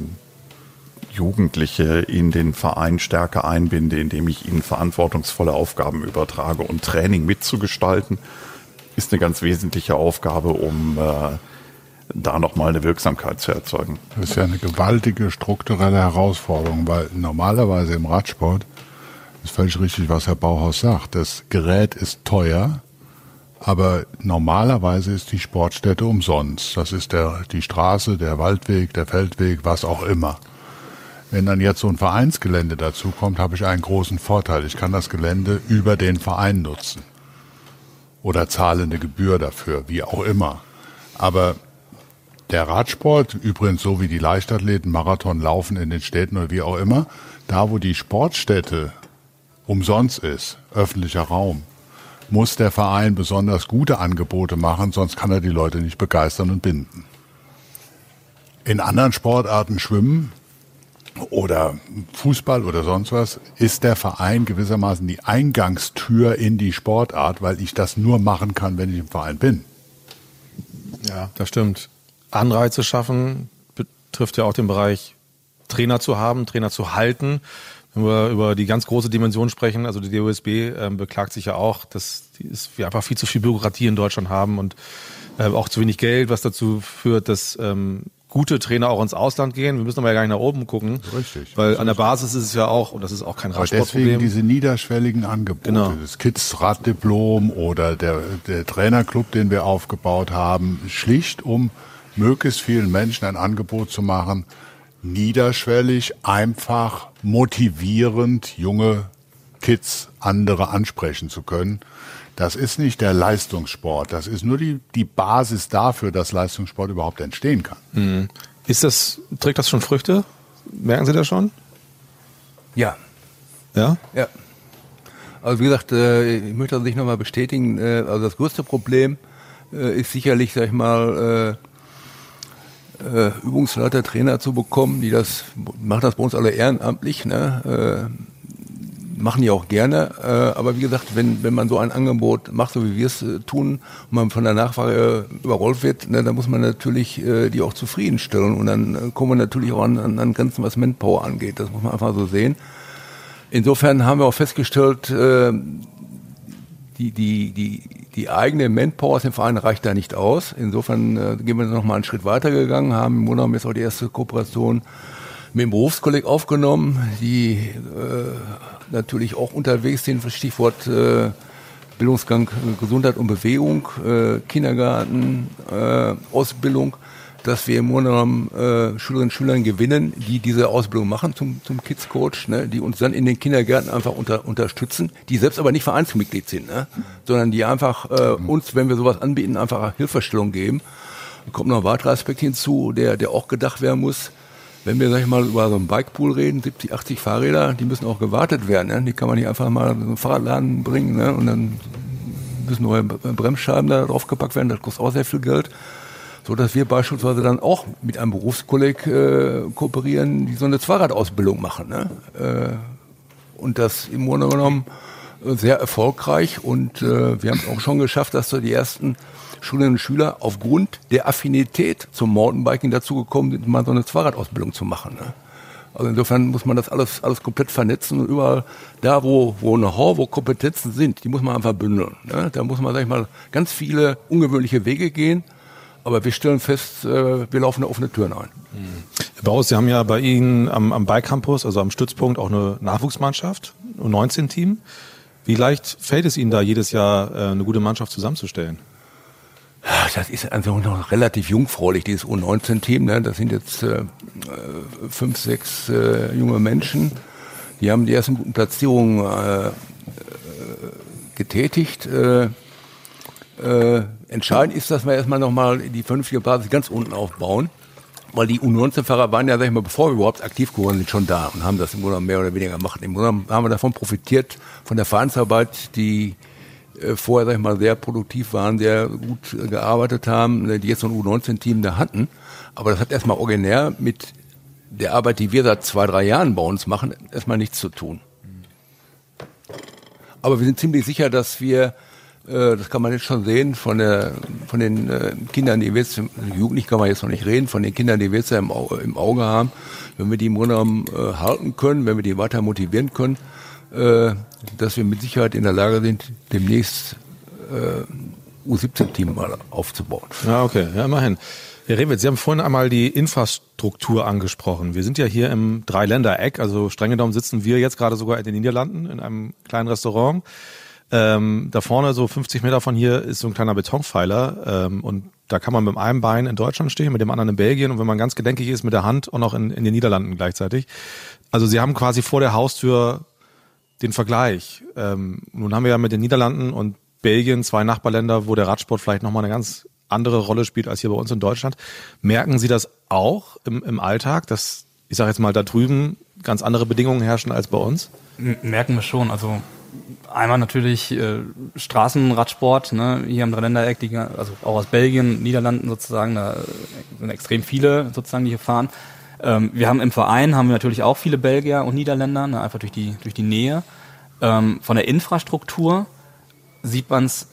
Jugendliche in den Verein stärker einbinde, indem ich ihnen verantwortungsvolle Aufgaben übertrage. Und Training mitzugestalten ist eine ganz wesentliche Aufgabe, um da nochmal eine Wirksamkeit zu erzeugen. Das ist ja eine gewaltige strukturelle Herausforderung, weil normalerweise im Radsport ist völlig richtig, was Herr Bauhaus sagt. Das Gerät ist teuer, aber normalerweise ist die Sportstätte umsonst. Das ist die Straße, der Waldweg, der Feldweg, was auch immer. Wenn dann jetzt so ein Vereinsgelände dazu kommt, habe ich einen großen Vorteil. Ich kann das Gelände über den Verein nutzen. Oder zahle eine Gebühr dafür, wie auch immer. Aber der Radsport, übrigens so wie die Leichtathleten Marathon laufen in den Städten oder wie auch immer, da wo die Sportstätte umsonst ist, öffentlicher Raum, muss der Verein besonders gute Angebote machen, sonst kann er die Leute nicht begeistern und binden. In anderen Sportarten, Schwimmen oder Fußball oder sonst was, ist der Verein gewissermaßen die Eingangstür in die Sportart, weil ich das nur machen kann, wenn ich im Verein bin. Ja, das stimmt. Anreize schaffen betrifft ja auch den Bereich Trainer zu haben, Trainer zu halten. Wenn wir über die ganz große Dimension sprechen, also die DOSB beklagt sich ja auch, dass wir einfach viel zu viel Bürokratie in Deutschland haben und auch zu wenig Geld, was dazu führt, dass gute Trainer auch ins Ausland gehen. Wir müssen aber ja gar nicht nach oben gucken. Richtig. Weil an der Basis ist es ja auch, und das ist auch kein Radsportproblem. Deswegen diese niederschwelligen Angebote, genau. Das Kids-Rad-Diplom oder der Trainerclub, den wir aufgebaut haben, schlicht um möglichst vielen Menschen ein Angebot zu machen, niederschwellig, einfach, motivierend junge Kids, andere ansprechen zu können. Das ist nicht der Leistungssport. Das ist nur die Basis dafür, dass Leistungssport überhaupt entstehen kann. Mhm. Trägt das schon Früchte? Merken Sie das schon? Ja. Ja? Ja. Also wie gesagt, ich möchte das nicht nochmal bestätigen. Also das größte Problem ist sicherlich, sag ich mal, Übungsleiter, Trainer zu bekommen, machen das bei uns alle ehrenamtlich, ne? Machen die auch gerne, aber wie gesagt, wenn man so ein Angebot macht, so wie wir es tun, und man von der Nachfrage überrollt wird, ne, dann muss man natürlich die auch zufriedenstellen und dann kommen wir natürlich auch an Grenzen, was Manpower angeht, das muss man einfach so sehen. Insofern haben wir auch festgestellt, die eigene Manpower aus dem Verein reicht da nicht aus. Insofern gehen wir noch mal einen Schritt weiter gegangen, haben im Grunde genommen jetzt auch die erste Kooperation mit dem Berufskolleg aufgenommen, die natürlich auch unterwegs sind, Stichwort Bildungsgang Gesundheit und Bewegung, Kindergarten, Ausbildung, dass wir im Grunde genommen Schülerinnen und Schülern gewinnen, die diese Ausbildung machen zum Kids Coach, ne, die uns dann in den Kindergärten einfach unterstützen, die selbst aber nicht Vereinsmitglied sind, ne, sondern die einfach uns, wenn wir sowas anbieten, einfach Hilfestellung geben. Da kommt noch ein weiterer Aspekt hinzu, der auch gedacht werden muss. Wenn wir, sag ich mal, über so einen Bikepool reden, 70, 80 Fahrräder, die müssen auch gewartet werden. Ne? Die kann man nicht einfach mal in so einen Fahrradladen bringen, ne? Und dann müssen neue Bremsscheiben da draufgepackt werden. Das kostet auch sehr viel Geld. So dass wir beispielsweise dann auch mit einem Berufskolleg kooperieren, die so eine Fahrradausbildung machen. Ne? Und das im Grunde genommen sehr erfolgreich und wir haben es auch schon geschafft, dass so die ersten Schülerinnen und Schüler aufgrund der Affinität zum Mountainbiking dazu gekommen sind, mal so eine Fahrradausbildung zu machen. Ne? Also insofern muss man das alles komplett vernetzen und überall da, wo Know-how, wo Kompetenzen sind, die muss man einfach bündeln. Ne? Da muss man, sag ich mal, ganz viele ungewöhnliche Wege gehen, aber wir stellen fest, wir laufen da offene Türen ein. Herr Baus, Sie haben ja bei Ihnen am Bike Campus, also am Stützpunkt, auch eine Nachwuchsmannschaft, ein U19-Team. Wie leicht fällt es Ihnen da jedes Jahr, eine gute Mannschaft zusammenzustellen? Das ist also noch relativ jungfräulich, dieses U19-Team. Ne? Das sind jetzt 5, 6 junge Menschen. Die haben die ersten guten Platzierungen getätigt. Entscheidend ist, dass wir erstmal nochmal die vernünftige Basis ganz unten aufbauen. Weil die U19-Fahrer waren ja, sag ich mal, bevor wir überhaupt aktiv geworden sind, schon da und haben das im Grunde mehr oder weniger gemacht. Im Grunde haben wir davon profitiert, von der Vereinsarbeit, die vorher, sag ich mal, sehr produktiv waren, sehr gut gearbeitet haben, die jetzt so ein U19-Team da hatten. Aber das hat erstmal originär mit der Arbeit, die wir seit 2, 3 Jahren bei uns machen, erstmal nichts zu tun. Aber wir sind ziemlich sicher, dass wir, das kann man jetzt schon sehen, von den Kindern, die wir jetzt, Jugendlichen kann man jetzt noch nicht reden, von den Kindern, die wir jetzt im Auge haben, wenn wir die im Grunde genommen halten können, wenn wir die weiter motivieren können, dass wir mit Sicherheit in der Lage sind, demnächst U17-Team mal aufzubauen. Ja, okay, ja, immerhin. Herr Rewitz, Sie haben vorhin einmal die Infrastruktur angesprochen. Wir sind ja hier im Dreiländereck, also streng genommen sitzen wir jetzt gerade sogar in den Niederlanden in einem kleinen Restaurant. Da vorne, so 50 Meter von hier, ist so ein kleiner Betonpfeiler und da kann man mit einem Bein in Deutschland stehen, mit dem anderen in Belgien und wenn man ganz gelenkig ist, mit der Hand auch noch in den Niederlanden gleichzeitig. Also Sie haben quasi vor der Haustür den Vergleich. Nun haben wir ja mit den Niederlanden und Belgien 2 Nachbarländer, wo der Radsport vielleicht nochmal eine ganz andere Rolle spielt als hier bei uns in Deutschland. Merken Sie das auch im Alltag, dass, ich sage jetzt mal, da drüben ganz andere Bedingungen herrschen als bei uns? Merken wir schon. Also einmal natürlich Straßenradsport, ne, hier am Dreiländereck, also auch aus Belgien, Niederlanden sozusagen, da sind extrem viele sozusagen, die hier fahren. Wir haben im Verein natürlich auch viele Belgier und Niederländer, ne, einfach durch die Nähe. Von der Infrastruktur sieht man es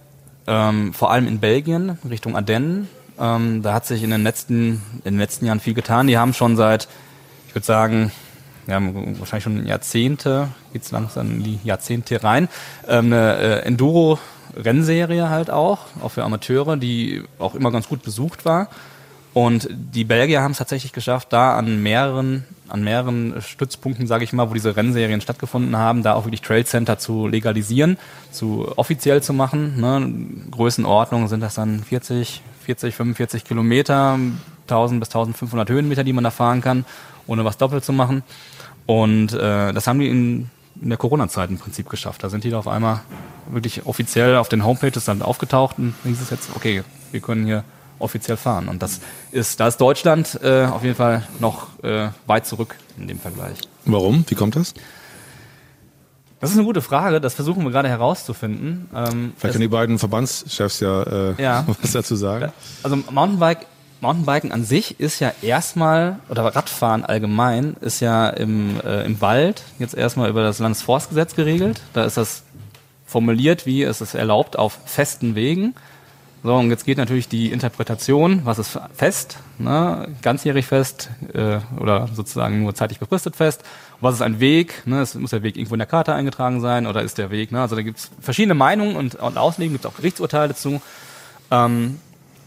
vor allem in Belgien, Richtung Ardennen. Da hat sich in den letzten Jahren viel getan. Die haben schon seit, ich würde sagen, wahrscheinlich schon Jahrzehnte, geht's langsam in die Jahrzehnte rein, eine Enduro-Rennserie halt auch für Amateure, die auch immer ganz gut besucht war. Und die Belgier haben es tatsächlich geschafft, da an mehreren Stützpunkten, sage ich mal, wo diese Rennserien stattgefunden haben, da auch wirklich Trailcenter zu legalisieren, offiziell zu machen. Ne? Größenordnung sind das dann 40, 45 Kilometer, 1000 bis 1500 Höhenmeter, die man da fahren kann, ohne was doppelt zu machen. Und das haben die in der Corona-Zeit im Prinzip geschafft. Da sind die da auf einmal wirklich offiziell auf den Homepages dann aufgetaucht und hieß es jetzt, okay, wir können hier offiziell fahren. Und da ist Deutschland auf jeden Fall noch weit zurück in dem Vergleich. Warum? Wie kommt das? Das ist eine gute Frage, das versuchen wir gerade herauszufinden. Vielleicht können die beiden Verbandschefs ja was dazu sagen. Also Mountainbiken an sich ist ja erstmal, oder Radfahren allgemein, ist ja im Wald jetzt erstmal über das Landesforstgesetz geregelt. Da ist das formuliert, wie es ist erlaubt auf festen Wegen. So, und jetzt geht natürlich die Interpretation, was ist fest, ne, ganzjährig fest oder sozusagen nur zeitlich befristet fest. Was ist ein Weg? Ne, muss der Weg irgendwo in der Karte eingetragen sein oder ist der Weg? Ne, also da gibt es verschiedene Meinungen und Auslegungen, gibt es auch Gerichtsurteile dazu. Ist ein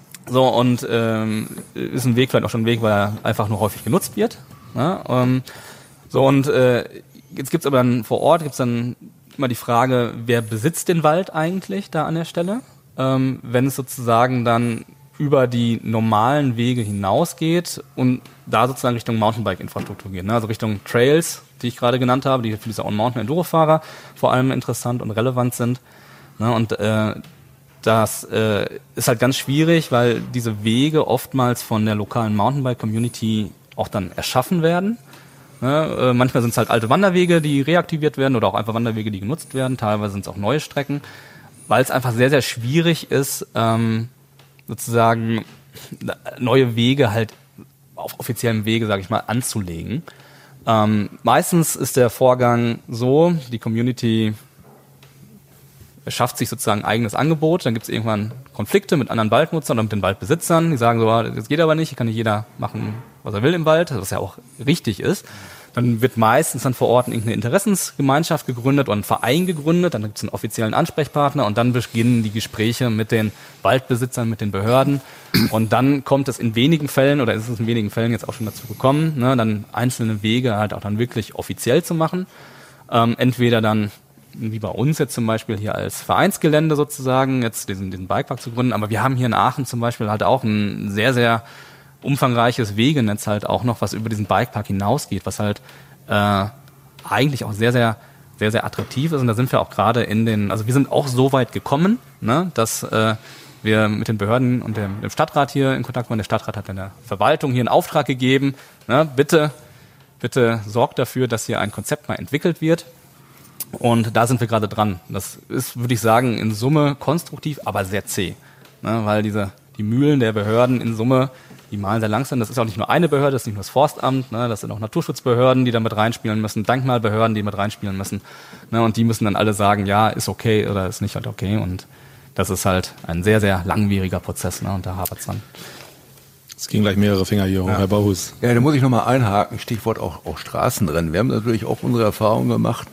Weg vielleicht auch schon ein Weg, weil er einfach nur häufig genutzt wird. Ne? Jetzt gibt's aber dann vor Ort dann immer die Frage, wer besitzt den Wald eigentlich da an der Stelle? Wenn es sozusagen dann über die normalen Wege hinausgeht und da sozusagen Richtung Mountainbike-Infrastruktur geht, ne? Also Richtung Trails, die ich gerade genannt habe, die für diese On-Mountain-Enduro-Fahrer vor allem interessant und relevant sind. Ne? Und das ist halt ganz schwierig, weil diese Wege oftmals von der lokalen Mountainbike-Community auch dann erschaffen werden. Ne? Manchmal sind es halt alte Wanderwege, die reaktiviert werden oder auch einfach Wanderwege, die genutzt werden. Teilweise sind es auch neue Strecken, weil es einfach sehr, sehr schwierig ist, sozusagen neue Wege halt auf offiziellem Wege, sage ich mal, anzulegen. Meistens ist der Vorgang so, die Community schafft sich sozusagen ein eigenes Angebot, dann gibt es irgendwann Konflikte mit anderen Waldnutzern oder mit den Waldbesitzern, die sagen so, das geht aber nicht, hier kann nicht jeder machen, was er will im Wald, was ja auch richtig ist. Dann wird meistens dann vor Ort irgendeine Interessensgemeinschaft gegründet oder ein Verein gegründet, dann gibt es einen offiziellen Ansprechpartner und dann beginnen die Gespräche mit den Waldbesitzern, mit den Behörden und dann kommt es in wenigen Fällen oder ist es in wenigen Fällen jetzt auch schon dazu gekommen, ne, dann einzelne Wege halt auch dann wirklich offiziell zu machen. Entweder dann, wie bei uns jetzt zum Beispiel hier als Vereinsgelände sozusagen, jetzt diesen Bikepark zu gründen, aber wir haben hier in Aachen zum Beispiel halt auch ein sehr, sehr umfangreiches Wegenetz halt auch noch, was über diesen Bikepark hinausgeht, was halt eigentlich auch sehr, sehr, sehr, sehr attraktiv ist. Und da sind wir auch gerade also wir sind auch so weit gekommen, ne, dass wir mit den Behörden und dem Stadtrat hier in Kontakt waren. Der Stadtrat hat in der Verwaltung hier einen Auftrag gegeben, ne, bitte sorgt dafür, dass hier ein Konzept mal entwickelt wird. Und da sind wir gerade dran. Das ist, würde ich sagen, in Summe konstruktiv, aber sehr zäh, ne, weil die Mühlen der Behörden in Summe, die malen sehr langsam. Das ist auch nicht nur eine Behörde, das ist nicht nur das Forstamt, ne, das sind auch Naturschutzbehörden, die da mit reinspielen müssen, Denkmalbehörden, die mit reinspielen müssen. Ne, und die müssen dann alle sagen, ja, ist okay oder ist nicht halt okay. Und das ist halt ein sehr, sehr langwieriger Prozess, ne, und da hapert's dann. Es ging gleich mehrere Finger hier hoch, Herr Bauhus. Ja, da muss ich nochmal einhaken, Stichwort auch Straßenrennen. Wir haben natürlich auch unsere Erfahrungen gemacht,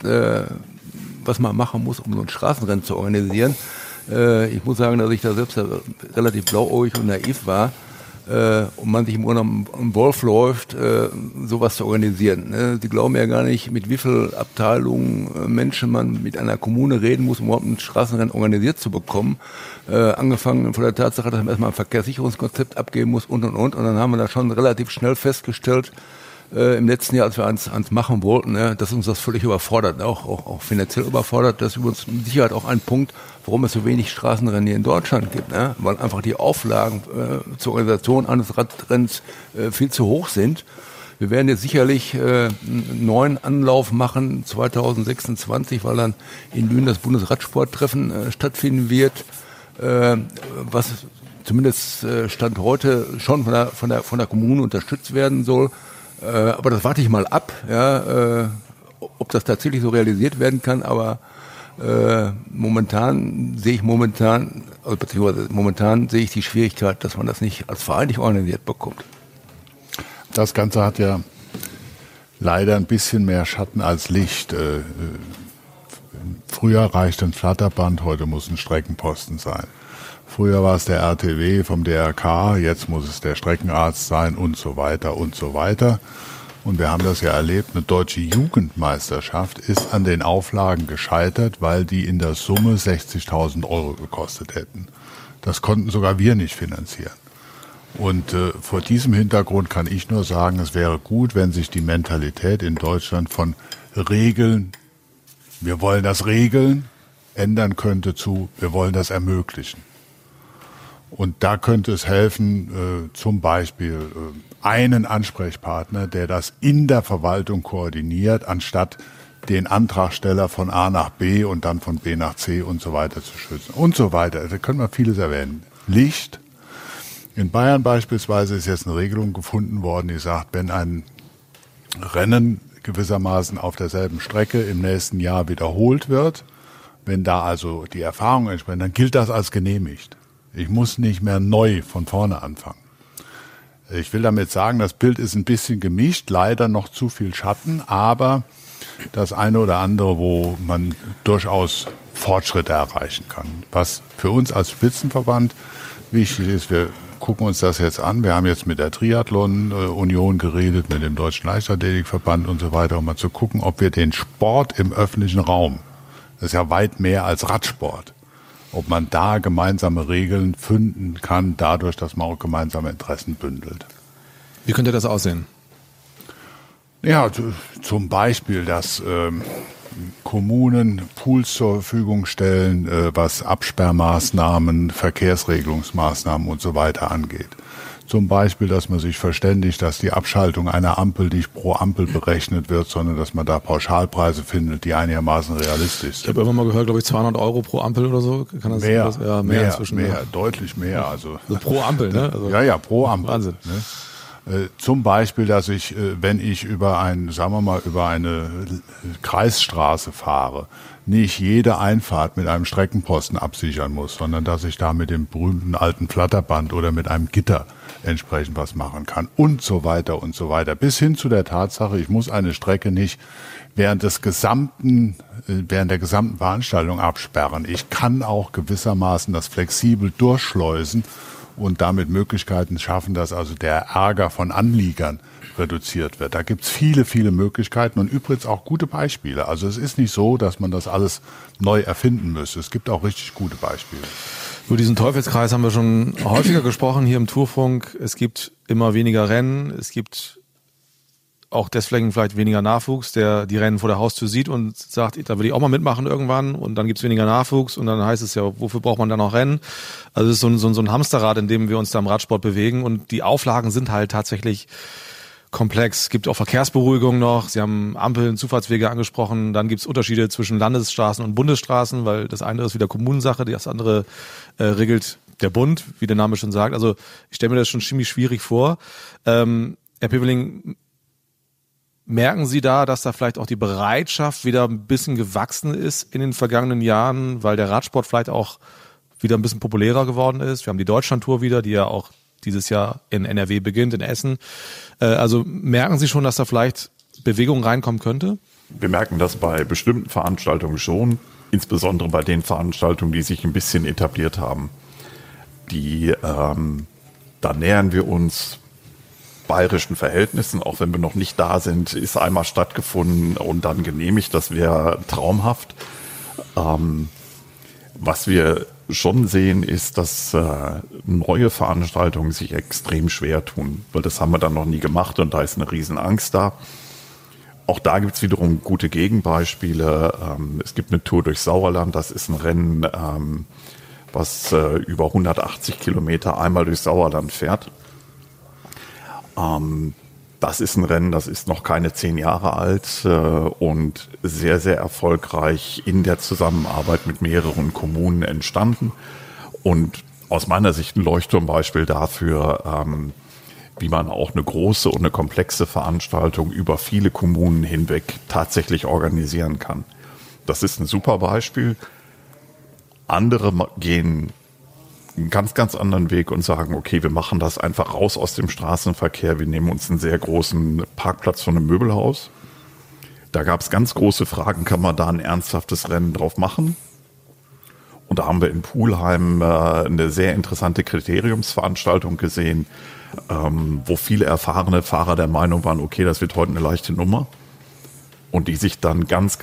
was man machen muss, um so ein Straßenrennen zu organisieren. Ich muss sagen, dass ich da selbst relativ blauäugig und naiv war. Und man sich im Grunde am Wolf läuft, sowas zu organisieren. Sie glauben ja gar nicht, mit wie viel Abteilungen Menschen man mit einer Kommune reden muss, um überhaupt ein Straßenrennen organisiert zu bekommen. Angefangen von der Tatsache, dass man erstmal ein Verkehrssicherungskonzept abgeben muss und. Und dann haben wir da schon relativ schnell festgestellt, im letzten Jahr, als wir eins machen wollten, dass uns das völlig überfordert, auch finanziell überfordert. Das ist übrigens mit Sicherheit auch ein Punkt, warum es so wenig Straßenrennen hier in Deutschland gibt, weil einfach die Auflagen zur Organisation eines Radrenns viel zu hoch sind. Wir werden jetzt sicherlich einen neuen Anlauf machen, 2026, weil dann in Lünen das Bundesradsporttreffen stattfinden wird, was zumindest Stand heute schon von der Kommune unterstützt werden soll. Aber das warte ich mal ab, ob das tatsächlich so realisiert werden kann. Aber momentan sehe ich die Schwierigkeit, dass man das nicht als Verein nicht organisiert bekommt. Das Ganze hat ja leider ein bisschen mehr Schatten als Licht. Früher reichte ein Flatterband, heute muss ein Streckenposten sein. Früher war es der RTW vom DRK, jetzt muss es der Streckenarzt sein und so weiter und so weiter. Und wir haben das ja erlebt, eine deutsche Jugendmeisterschaft ist an den Auflagen gescheitert, weil die in der Summe 60.000 € gekostet hätten. Das konnten sogar wir nicht finanzieren. Und vor diesem Hintergrund kann ich nur sagen, es wäre gut, wenn sich die Mentalität in Deutschland von Regeln, wir wollen das regeln, ändern könnte zu, wir wollen das ermöglichen. Und da könnte es helfen, zum Beispiel einen Ansprechpartner, der das in der Verwaltung koordiniert, anstatt den Antragsteller von A nach B und dann von B nach C und so weiter zu schützen und so weiter. Da können wir vieles erwähnen. Licht. In Bayern beispielsweise ist jetzt eine Regelung gefunden worden, die sagt, wenn ein Rennen gewissermaßen auf derselben Strecke im nächsten Jahr wiederholt wird, wenn da also die Erfahrungen entsprechen, dann gilt das als genehmigt. Ich muss nicht mehr neu von vorne anfangen. Ich will damit sagen, das Bild ist ein bisschen gemischt, leider noch zu viel Schatten, aber das eine oder andere, wo man durchaus Fortschritte erreichen kann. Was für uns als Spitzenverband wichtig ist, wir gucken uns das jetzt an. Wir haben jetzt mit der Triathlon-Union geredet, mit dem Deutschen Leichtathletikverband und so weiter, um mal zu gucken, ob wir den Sport im öffentlichen Raum, das ist ja weit mehr als Radsport, ob man da gemeinsame Regeln finden kann, dadurch, dass man auch gemeinsame Interessen bündelt. Wie könnte das aussehen? Ja, zum Beispiel, dass Kommunen Pools zur Verfügung stellen, was Absperrmaßnahmen, Verkehrsregelungsmaßnahmen und so weiter angeht. Zum Beispiel, dass man sich verständigt, dass die Abschaltung einer Ampel nicht pro Ampel berechnet wird, sondern dass man da Pauschalpreise findet, die einigermaßen realistisch sind. Ich habe immer mal gehört, glaube ich, 200 € pro Ampel oder so. Kann das mehr, sein? Ja, mehr inzwischen. Mehr, deutlich mehr. Also pro Ampel, ne? Also ja, pro Ampel. Wahnsinn. Ne? Zum Beispiel, dass ich, wenn ich über eine Kreisstraße fahre, nicht jede Einfahrt mit einem Streckenposten absichern muss, sondern dass ich da mit dem berühmten alten Flatterband oder mit einem Gitter entsprechend was machen kann und so weiter und so weiter. Bis hin zu der Tatsache, ich muss eine Strecke nicht während der gesamten Veranstaltung absperren. Ich kann auch gewissermaßen das flexibel durchschleusen und damit Möglichkeiten schaffen, dass also der Ärger von Anliegern reduziert wird. Da gibt's viele, viele Möglichkeiten und übrigens auch gute Beispiele. Also es ist nicht so, dass man das alles neu erfinden müsste. Es gibt auch richtig gute Beispiele. Über diesen Teufelskreis haben wir schon häufiger gesprochen hier im Tourfunk. Es gibt immer weniger Rennen. Es gibt auch deswegen vielleicht weniger Nachwuchs, der die Rennen vor der Haustür sieht und sagt, da will ich auch mal mitmachen irgendwann. Und dann gibt's weniger Nachwuchs und dann heißt es ja, wofür braucht man dann noch Rennen? Also es ist so ein Hamsterrad, in dem wir uns da im Radsport bewegen. Und die Auflagen sind halt tatsächlich komplex. Es gibt auch Verkehrsberuhigung noch. Sie haben Ampeln, Zufahrtswege angesprochen. Dann gibt es Unterschiede zwischen Landesstraßen und Bundesstraßen, weil das eine ist wieder Kommunensache, das andere regelt der Bund, wie der Name schon sagt. Also ich stelle mir das schon ziemlich schwierig vor. Herr Peveling, merken Sie da, dass da vielleicht auch die Bereitschaft wieder ein bisschen gewachsen ist in den vergangenen Jahren, weil der Radsport vielleicht auch wieder ein bisschen populärer geworden ist? Wir haben die Deutschlandtour wieder, die ja auch dieses Jahr in NRW beginnt, in Essen. Also merken Sie schon, dass da vielleicht Bewegung reinkommen könnte? Wir merken das bei bestimmten Veranstaltungen schon, insbesondere bei den Veranstaltungen, die sich ein bisschen etabliert haben. Da nähern wir uns bayerischen Verhältnissen, auch wenn wir noch nicht da sind, ist einmal stattgefunden und dann genehmigt. Das wäre traumhaft. Was wir schon sehen, ist, dass neue Veranstaltungen sich extrem schwer tun, weil das haben wir dann noch nie gemacht und da ist eine Riesenangst da. Auch da gibt es wiederum gute Gegenbeispiele. Es gibt eine Tour durch Sauerland, das ist ein Rennen, was über 180 Kilometer einmal durch Sauerland fährt. Das ist ein Rennen, das ist noch keine 10 Jahre alt und sehr, sehr erfolgreich in der Zusammenarbeit mit mehreren Kommunen entstanden. Und aus meiner Sicht ein Leuchtturmbeispiel dafür, wie man auch eine große und eine komplexe Veranstaltung über viele Kommunen hinweg tatsächlich organisieren kann. Das ist ein super Beispiel. Andere gehen einen ganz, ganz anderen Weg und sagen, okay, wir machen das einfach raus aus dem Straßenverkehr. Wir nehmen uns einen sehr großen Parkplatz von einem Möbelhaus. Da gab es ganz große Fragen, kann man da ein ernsthaftes Rennen drauf machen? Und da haben wir in Pulheim eine sehr interessante Kriteriumsveranstaltung gesehen, wo viele erfahrene Fahrer der Meinung waren, okay, das wird heute eine leichte Nummer. Und die sich dann ganz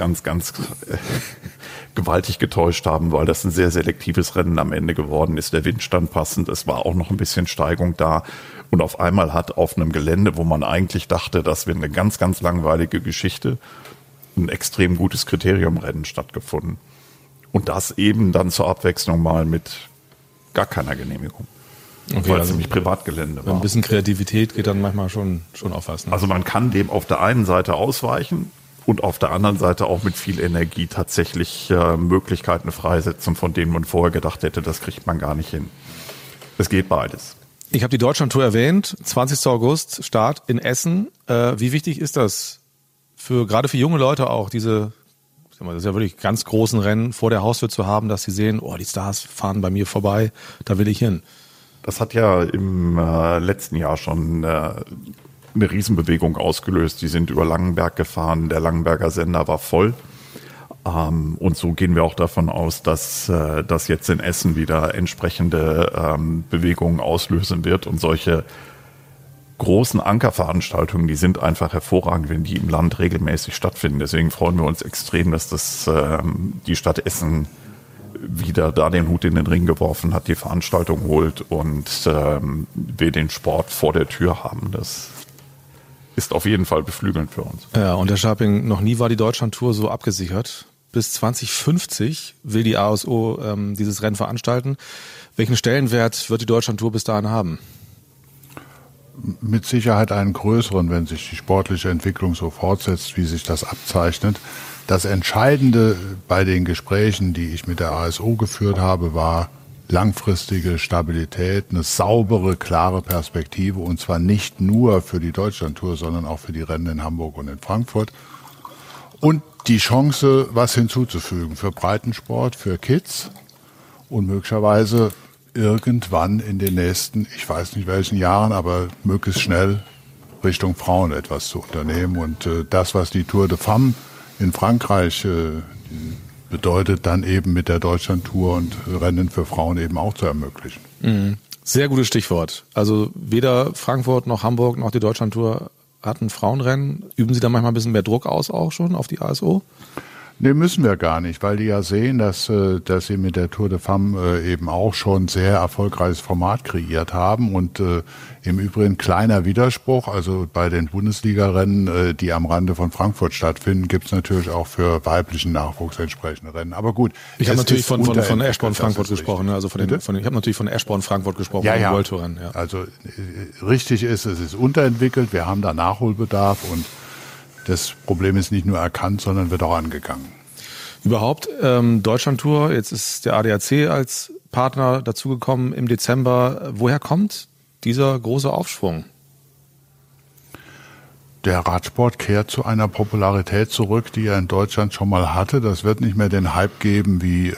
gewaltig getäuscht haben, weil das ein sehr selektives Rennen am Ende geworden ist. Der Wind stand passend, es war auch noch ein bisschen Steigung da. Und auf einmal hat auf einem Gelände, wo man eigentlich dachte, das wäre eine ganz, ganz langweilige Geschichte, ein extrem gutes Kriteriumrennen stattgefunden. Und das eben dann zur Abwechslung mal mit gar keiner Genehmigung. Okay, weil also es nämlich Privatgelände war. Ein bisschen Kreativität geht dann manchmal schon auf was. Ne? Also man kann dem auf der einen Seite ausweichen und auf der anderen Seite auch mit viel Energie tatsächlich Möglichkeiten freisetzen, von denen man vorher gedacht hätte, das kriegt man gar nicht hin. Es geht beides. Ich habe die Deutschlandtour erwähnt, 20. August, Start in Essen. Wie wichtig ist das gerade für junge Leute auch, das ist ja wirklich ganz großen Rennen vor der Haustür zu haben, dass sie sehen, oh, die Stars fahren bei mir vorbei, da will ich hin. Das hat ja im letzten Jahr schon eine Riesenbewegung ausgelöst. Die sind über Langenberg gefahren, der Langenberger Sender war voll. Und so gehen wir auch davon aus, dass das jetzt in Essen wieder entsprechende Bewegungen auslösen wird. Und solche großen Ankerveranstaltungen, die sind einfach hervorragend, wenn die im Land regelmäßig stattfinden. Deswegen freuen wir uns extrem, dass die Stadt Essen wieder da den Hut in den Ring geworfen hat, die Veranstaltung holt und wir den Sport vor der Tür haben. Das ist auf jeden Fall beflügelnd für uns. Ja, und Herr Scharping, noch nie war die Deutschlandtour so abgesichert. Bis 2050 will die ASO dieses Rennen veranstalten. Welchen Stellenwert wird die Deutschlandtour bis dahin haben? Mit Sicherheit einen größeren, wenn sich die sportliche Entwicklung so fortsetzt, wie sich das abzeichnet. Das Entscheidende bei den Gesprächen, die ich mit der ASO geführt habe, war langfristige Stabilität, eine saubere, klare Perspektive und zwar nicht nur für die Deutschlandtour, sondern auch für die Rennen in Hamburg und in Frankfurt. Und die Chance, was hinzuzufügen für Breitensport, für Kids und möglicherweise irgendwann in den nächsten, ich weiß nicht welchen Jahren, aber möglichst schnell Richtung Frauen etwas zu unternehmen. Und das, was die Tour de Femmes in Frankreich bedeutet, dann eben mit der Deutschlandtour und Rennen für Frauen eben auch zu ermöglichen. Sehr gutes Stichwort. Also weder Frankfurt noch Hamburg noch die Deutschlandtour hatten Frauenrennen. Üben Sie da manchmal ein bisschen mehr Druck aus auch schon auf die ASO? Nee, müssen wir gar nicht, weil die ja sehen, dass sie mit der Tour de Femmes eben auch schon sehr erfolgreiches Format kreiert haben und im Übrigen kleiner Widerspruch, also bei den Bundesliga-Rennen, die am Rande von Frankfurt stattfinden, gibt's natürlich auch für weiblichen Nachwuchs entsprechende Rennen. Aber gut. Ich habe natürlich von Eschborn Frankfurt gesprochen, also ich habe natürlich von Eschborn Frankfurt gesprochen, ja. World Tour Rennen. Ja. Also richtig ist, es ist unterentwickelt, wir haben da Nachholbedarf und das Problem ist nicht nur erkannt, sondern wird auch angegangen. Überhaupt Deutschlandtour, jetzt ist der ADAC als Partner dazugekommen im Dezember. Woher kommt dieser große Aufschwung? Der Radsport kehrt zu einer Popularität zurück, die er in Deutschland schon mal hatte. Das wird nicht mehr den Hype geben wie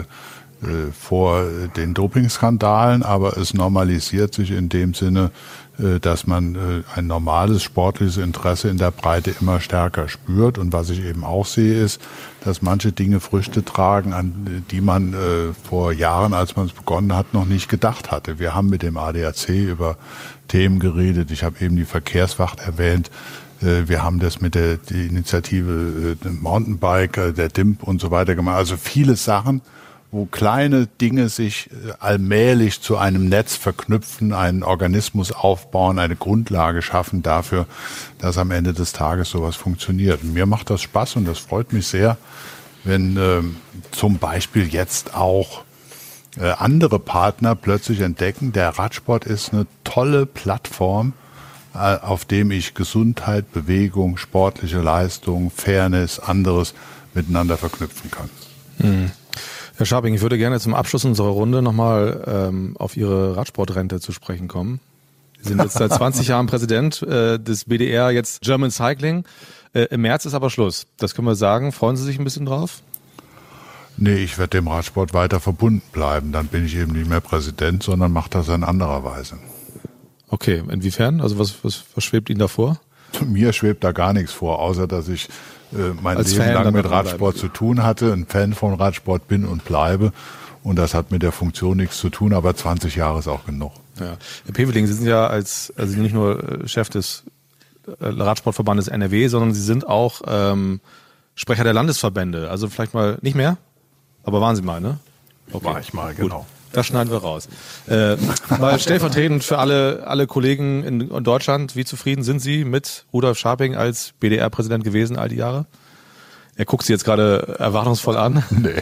vor den Dopingskandalen, aber es normalisiert sich in dem Sinne, dass man ein normales sportliches Interesse in der Breite immer stärker spürt. Und was ich eben auch sehe, ist, dass manche Dinge Früchte tragen, an die man vor Jahren, als man es begonnen hat, noch nicht gedacht hatte. Wir haben mit dem ADAC über Themen geredet. Ich habe eben die Verkehrswacht erwähnt. Wir haben das mit der Initiative Mountainbike, der DIMP und so weiter gemacht. Also viele Sachen, wo kleine Dinge sich allmählich zu einem Netz verknüpfen, einen Organismus aufbauen, eine Grundlage schaffen dafür, dass am Ende des Tages sowas funktioniert. Und mir macht das Spaß und das freut mich sehr, wenn zum Beispiel jetzt auch andere Partner plötzlich entdecken, der Radsport ist eine tolle Plattform, auf dem ich Gesundheit, Bewegung, sportliche Leistung, Fairness, anderes miteinander verknüpfen kann. Herr Scharping, ich würde gerne zum Abschluss unserer Runde nochmal auf Ihre Radsportrente zu sprechen kommen. Sie sind jetzt seit 20 Jahren Präsident des BDR, jetzt German Cycling. Im März ist aber Schluss. Das können wir sagen. Freuen Sie sich ein bisschen drauf? Nee, ich werde dem Radsport weiter verbunden bleiben. Dann bin ich eben nicht mehr Präsident, sondern mache das in anderer Weise. Okay, inwiefern? Also was schwebt Ihnen da vor? Mir schwebt da gar nichts vor, außer dass ich mein Leben lang mit Radsport zu tun hatte, ein Fan von Radsport bin und bleibe. Und das hat mit der Funktion nichts zu tun, aber 20 Jahre ist auch genug. Ja. Herr Peveling, Sie sind ja also nicht nur Chef des Radsportverbandes NRW, sondern Sie sind auch Sprecher der Landesverbände. Also vielleicht mal nicht mehr, aber waren Sie mal, ne? Okay. War ich mal, genau. Gut. Das schneiden wir raus. Mal stellvertretend für alle Kollegen in Deutschland, wie zufrieden sind Sie mit Rudolf Scharping als BDR-Präsident gewesen all die Jahre? Er guckt Sie jetzt gerade erwartungsvoll an. Nee.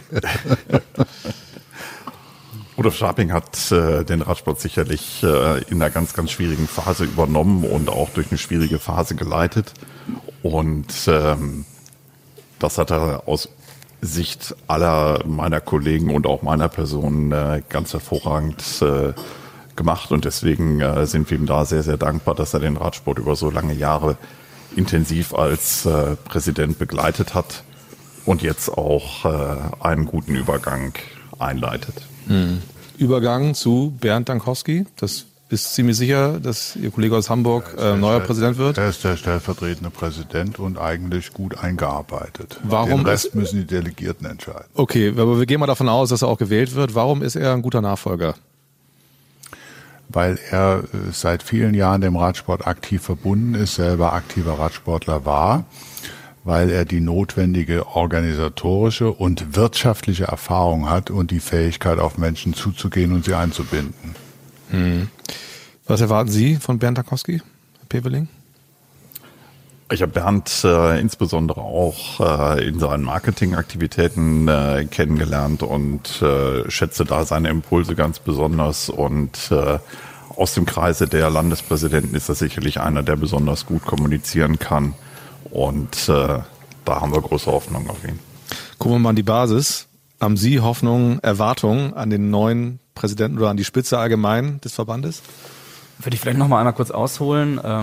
Rudolf Scharping hat den Radsport sicherlich in einer ganz, ganz schwierigen Phase übernommen und auch durch eine schwierige Phase geleitet. Und das hat er aus Sicht aller meiner Kollegen und auch meiner Person ganz hervorragend gemacht. Und deswegen sind wir ihm da sehr, sehr dankbar, dass er den Radsport über so lange Jahre intensiv als Präsident begleitet hat und jetzt auch einen guten Übergang einleitet. Übergang zu Bernd Dankowski. Das ist ziemlich sicher, dass Ihr Kollege aus Hamburg neuer Präsident wird. Er ist der stellvertretende Präsident und eigentlich gut eingearbeitet. Warum? Den Rest müssen die Delegierten entscheiden. Okay, aber wir gehen mal davon aus, dass er auch gewählt wird. Warum ist er ein guter Nachfolger? Weil er seit vielen Jahren dem Radsport aktiv verbunden ist, selber aktiver Radsportler war, weil er die notwendige organisatorische und wirtschaftliche Erfahrung hat und die Fähigkeit, auf Menschen zuzugehen und sie einzubinden. Was erwarten Sie von Bernd Dankowski, Herr Peveling? Ich habe Bernd insbesondere auch in seinen Marketingaktivitäten kennengelernt und schätze da seine Impulse ganz besonders. Und aus dem Kreise der Landespräsidenten ist er sicherlich einer, der besonders gut kommunizieren kann. Und da haben wir große Hoffnung auf ihn. Gucken wir mal an die Basis. Haben Sie Hoffnung, Erwartungen an den neuen Präsidenten oder an die Spitze allgemein des Verbandes? Würde ich vielleicht noch mal einmal kurz ausholen.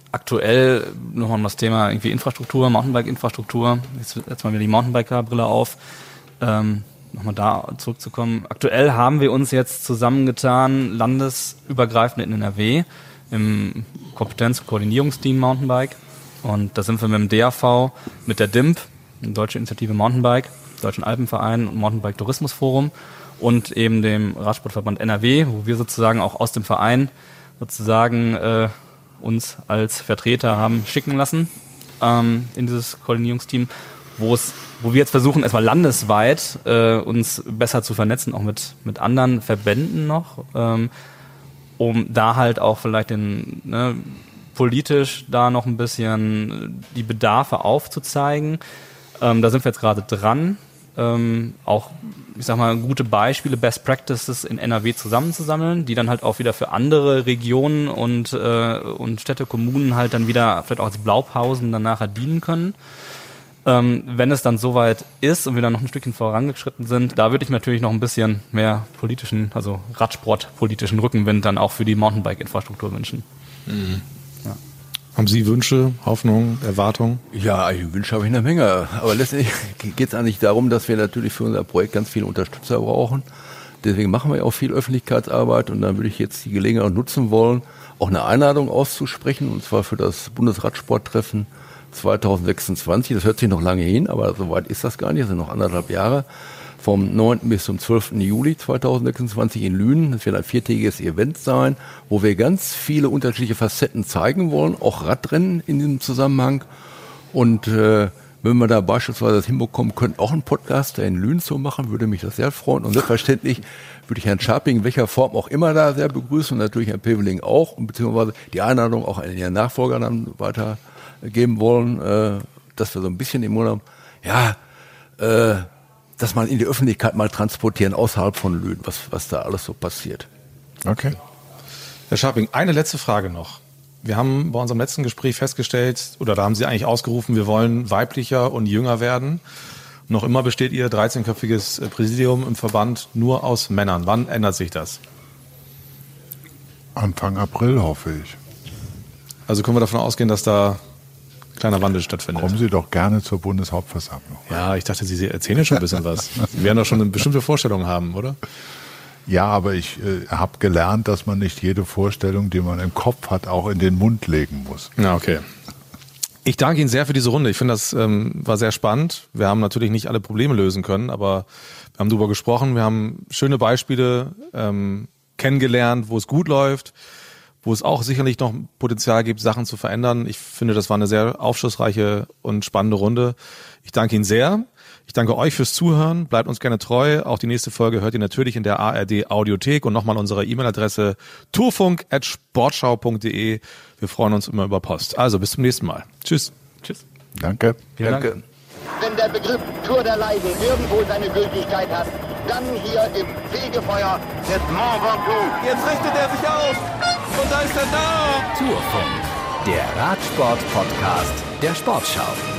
aktuell nochmal um das Thema irgendwie Infrastruktur, Mountainbike-Infrastruktur. Jetzt mal wieder die Mountainbiker-Brille auf. Nochmal da zurückzukommen. Aktuell haben wir uns jetzt zusammengetan, landesübergreifend in NRW, im Kompetenz- und Koordinierungsteam Mountainbike. Und da sind wir mit dem DAV, mit der DIMP, Deutsche Initiative Mountainbike, Deutschen Alpenverein und Mountainbike Tourismusforum und eben dem Radsportverband NRW, wo wir sozusagen auch aus dem Verein sozusagen uns als Vertreter haben schicken lassen in dieses Koordinierungsteam, wo wir jetzt versuchen, erstmal landesweit uns besser zu vernetzen, auch mit anderen Verbänden noch, um da halt auch vielleicht politisch da noch ein bisschen die Bedarfe aufzuzeigen. Da sind wir jetzt gerade dran, auch, ich sag mal, gute Beispiele, Best Practices in NRW zusammenzusammeln, die dann halt auch wieder für andere Regionen und Städte, Kommunen halt dann wieder vielleicht auch als Blaupausen dann nachher dienen können. Wenn es dann soweit ist und wir dann noch ein Stückchen vorangeschritten sind, da würde ich mir natürlich noch ein bisschen mehr politischen, also Radsportpolitischen Rückenwind dann auch für die Mountainbike-Infrastruktur wünschen. Mhm. Ja. Haben Sie Wünsche, Hoffnungen, Erwartungen? Ja, Wünsche habe ich eine Menge. Aber letztendlich geht es eigentlich darum, dass wir natürlich für unser Projekt ganz viele Unterstützer brauchen. Deswegen machen wir auch viel Öffentlichkeitsarbeit und dann würde ich jetzt die Gelegenheit nutzen wollen, auch eine Einladung auszusprechen, und zwar für das Bundesradsporttreffen 2026. Das hört sich noch lange hin, aber soweit ist das gar nicht. Das sind noch 1,5 Jahre. Vom 9. bis zum 12. Juli 2026 in Lünen. Das wird ein 4-tägiges Event sein, wo wir ganz viele unterschiedliche Facetten zeigen wollen, auch Radrennen in diesem Zusammenhang. Und wenn wir da beispielsweise das hinbekommen könnten, auch einen Podcast in Lünen zu machen, würde mich das sehr freuen. Und selbstverständlich würde ich Herrn Scharping in welcher Form auch immer da sehr begrüßen und natürlich Herrn Peveling auch, und beziehungsweise die Einladung auch an Ihren Nachfolger dann weitergeben wollen, dass wir so ein bisschen im Monat, dass man in die Öffentlichkeit mal transportieren außerhalb von Lünen, was da alles so passiert. Okay. Herr Scharping, eine letzte Frage noch. Wir haben bei unserem letzten Gespräch festgestellt, oder da haben Sie eigentlich ausgerufen, wir wollen weiblicher und jünger werden. Noch immer besteht Ihr 13-köpfiges Präsidium im Verband nur aus Männern. Wann ändert sich das? Anfang April, hoffe ich. Also können wir davon ausgehen, dass da kleiner Wandel stattfindet. Kommen Sie doch gerne zur Bundeshauptversammlung. Ja, ich dachte, Sie erzählen ja schon ein bisschen was. Sie werden doch schon eine bestimmte Vorstellung haben, oder? Ja, aber ich habe gelernt, dass man nicht jede Vorstellung, die man im Kopf hat, auch in den Mund legen muss. Ja, okay. Ich danke Ihnen sehr für diese Runde. Ich finde, das war sehr spannend. Wir haben natürlich nicht alle Probleme lösen können, aber wir haben darüber gesprochen. Wir haben schöne Beispiele kennengelernt, wo es gut läuft, wo es auch sicherlich noch Potenzial gibt, Sachen zu verändern. Ich finde, das war eine sehr aufschlussreiche und spannende Runde. Ich danke Ihnen sehr. Ich danke euch fürs Zuhören. Bleibt uns gerne treu. Auch die nächste Folge hört ihr natürlich in der ARD Audiothek und nochmal unsere E-Mail-Adresse tourfunk@sportschau.de. Wir freuen uns immer über Post. Also bis zum nächsten Mal. Tschüss. Tschüss. Danke. Danke. Wenn der Begriff Tour der Leiden irgendwo seine Gültigkeit hat, dann hier im Fegefeuer des Mont Ventoux. Jetzt richtet er sich auf. Und da ist er da. Tourfunk, der Radsport-Podcast der Sportschau.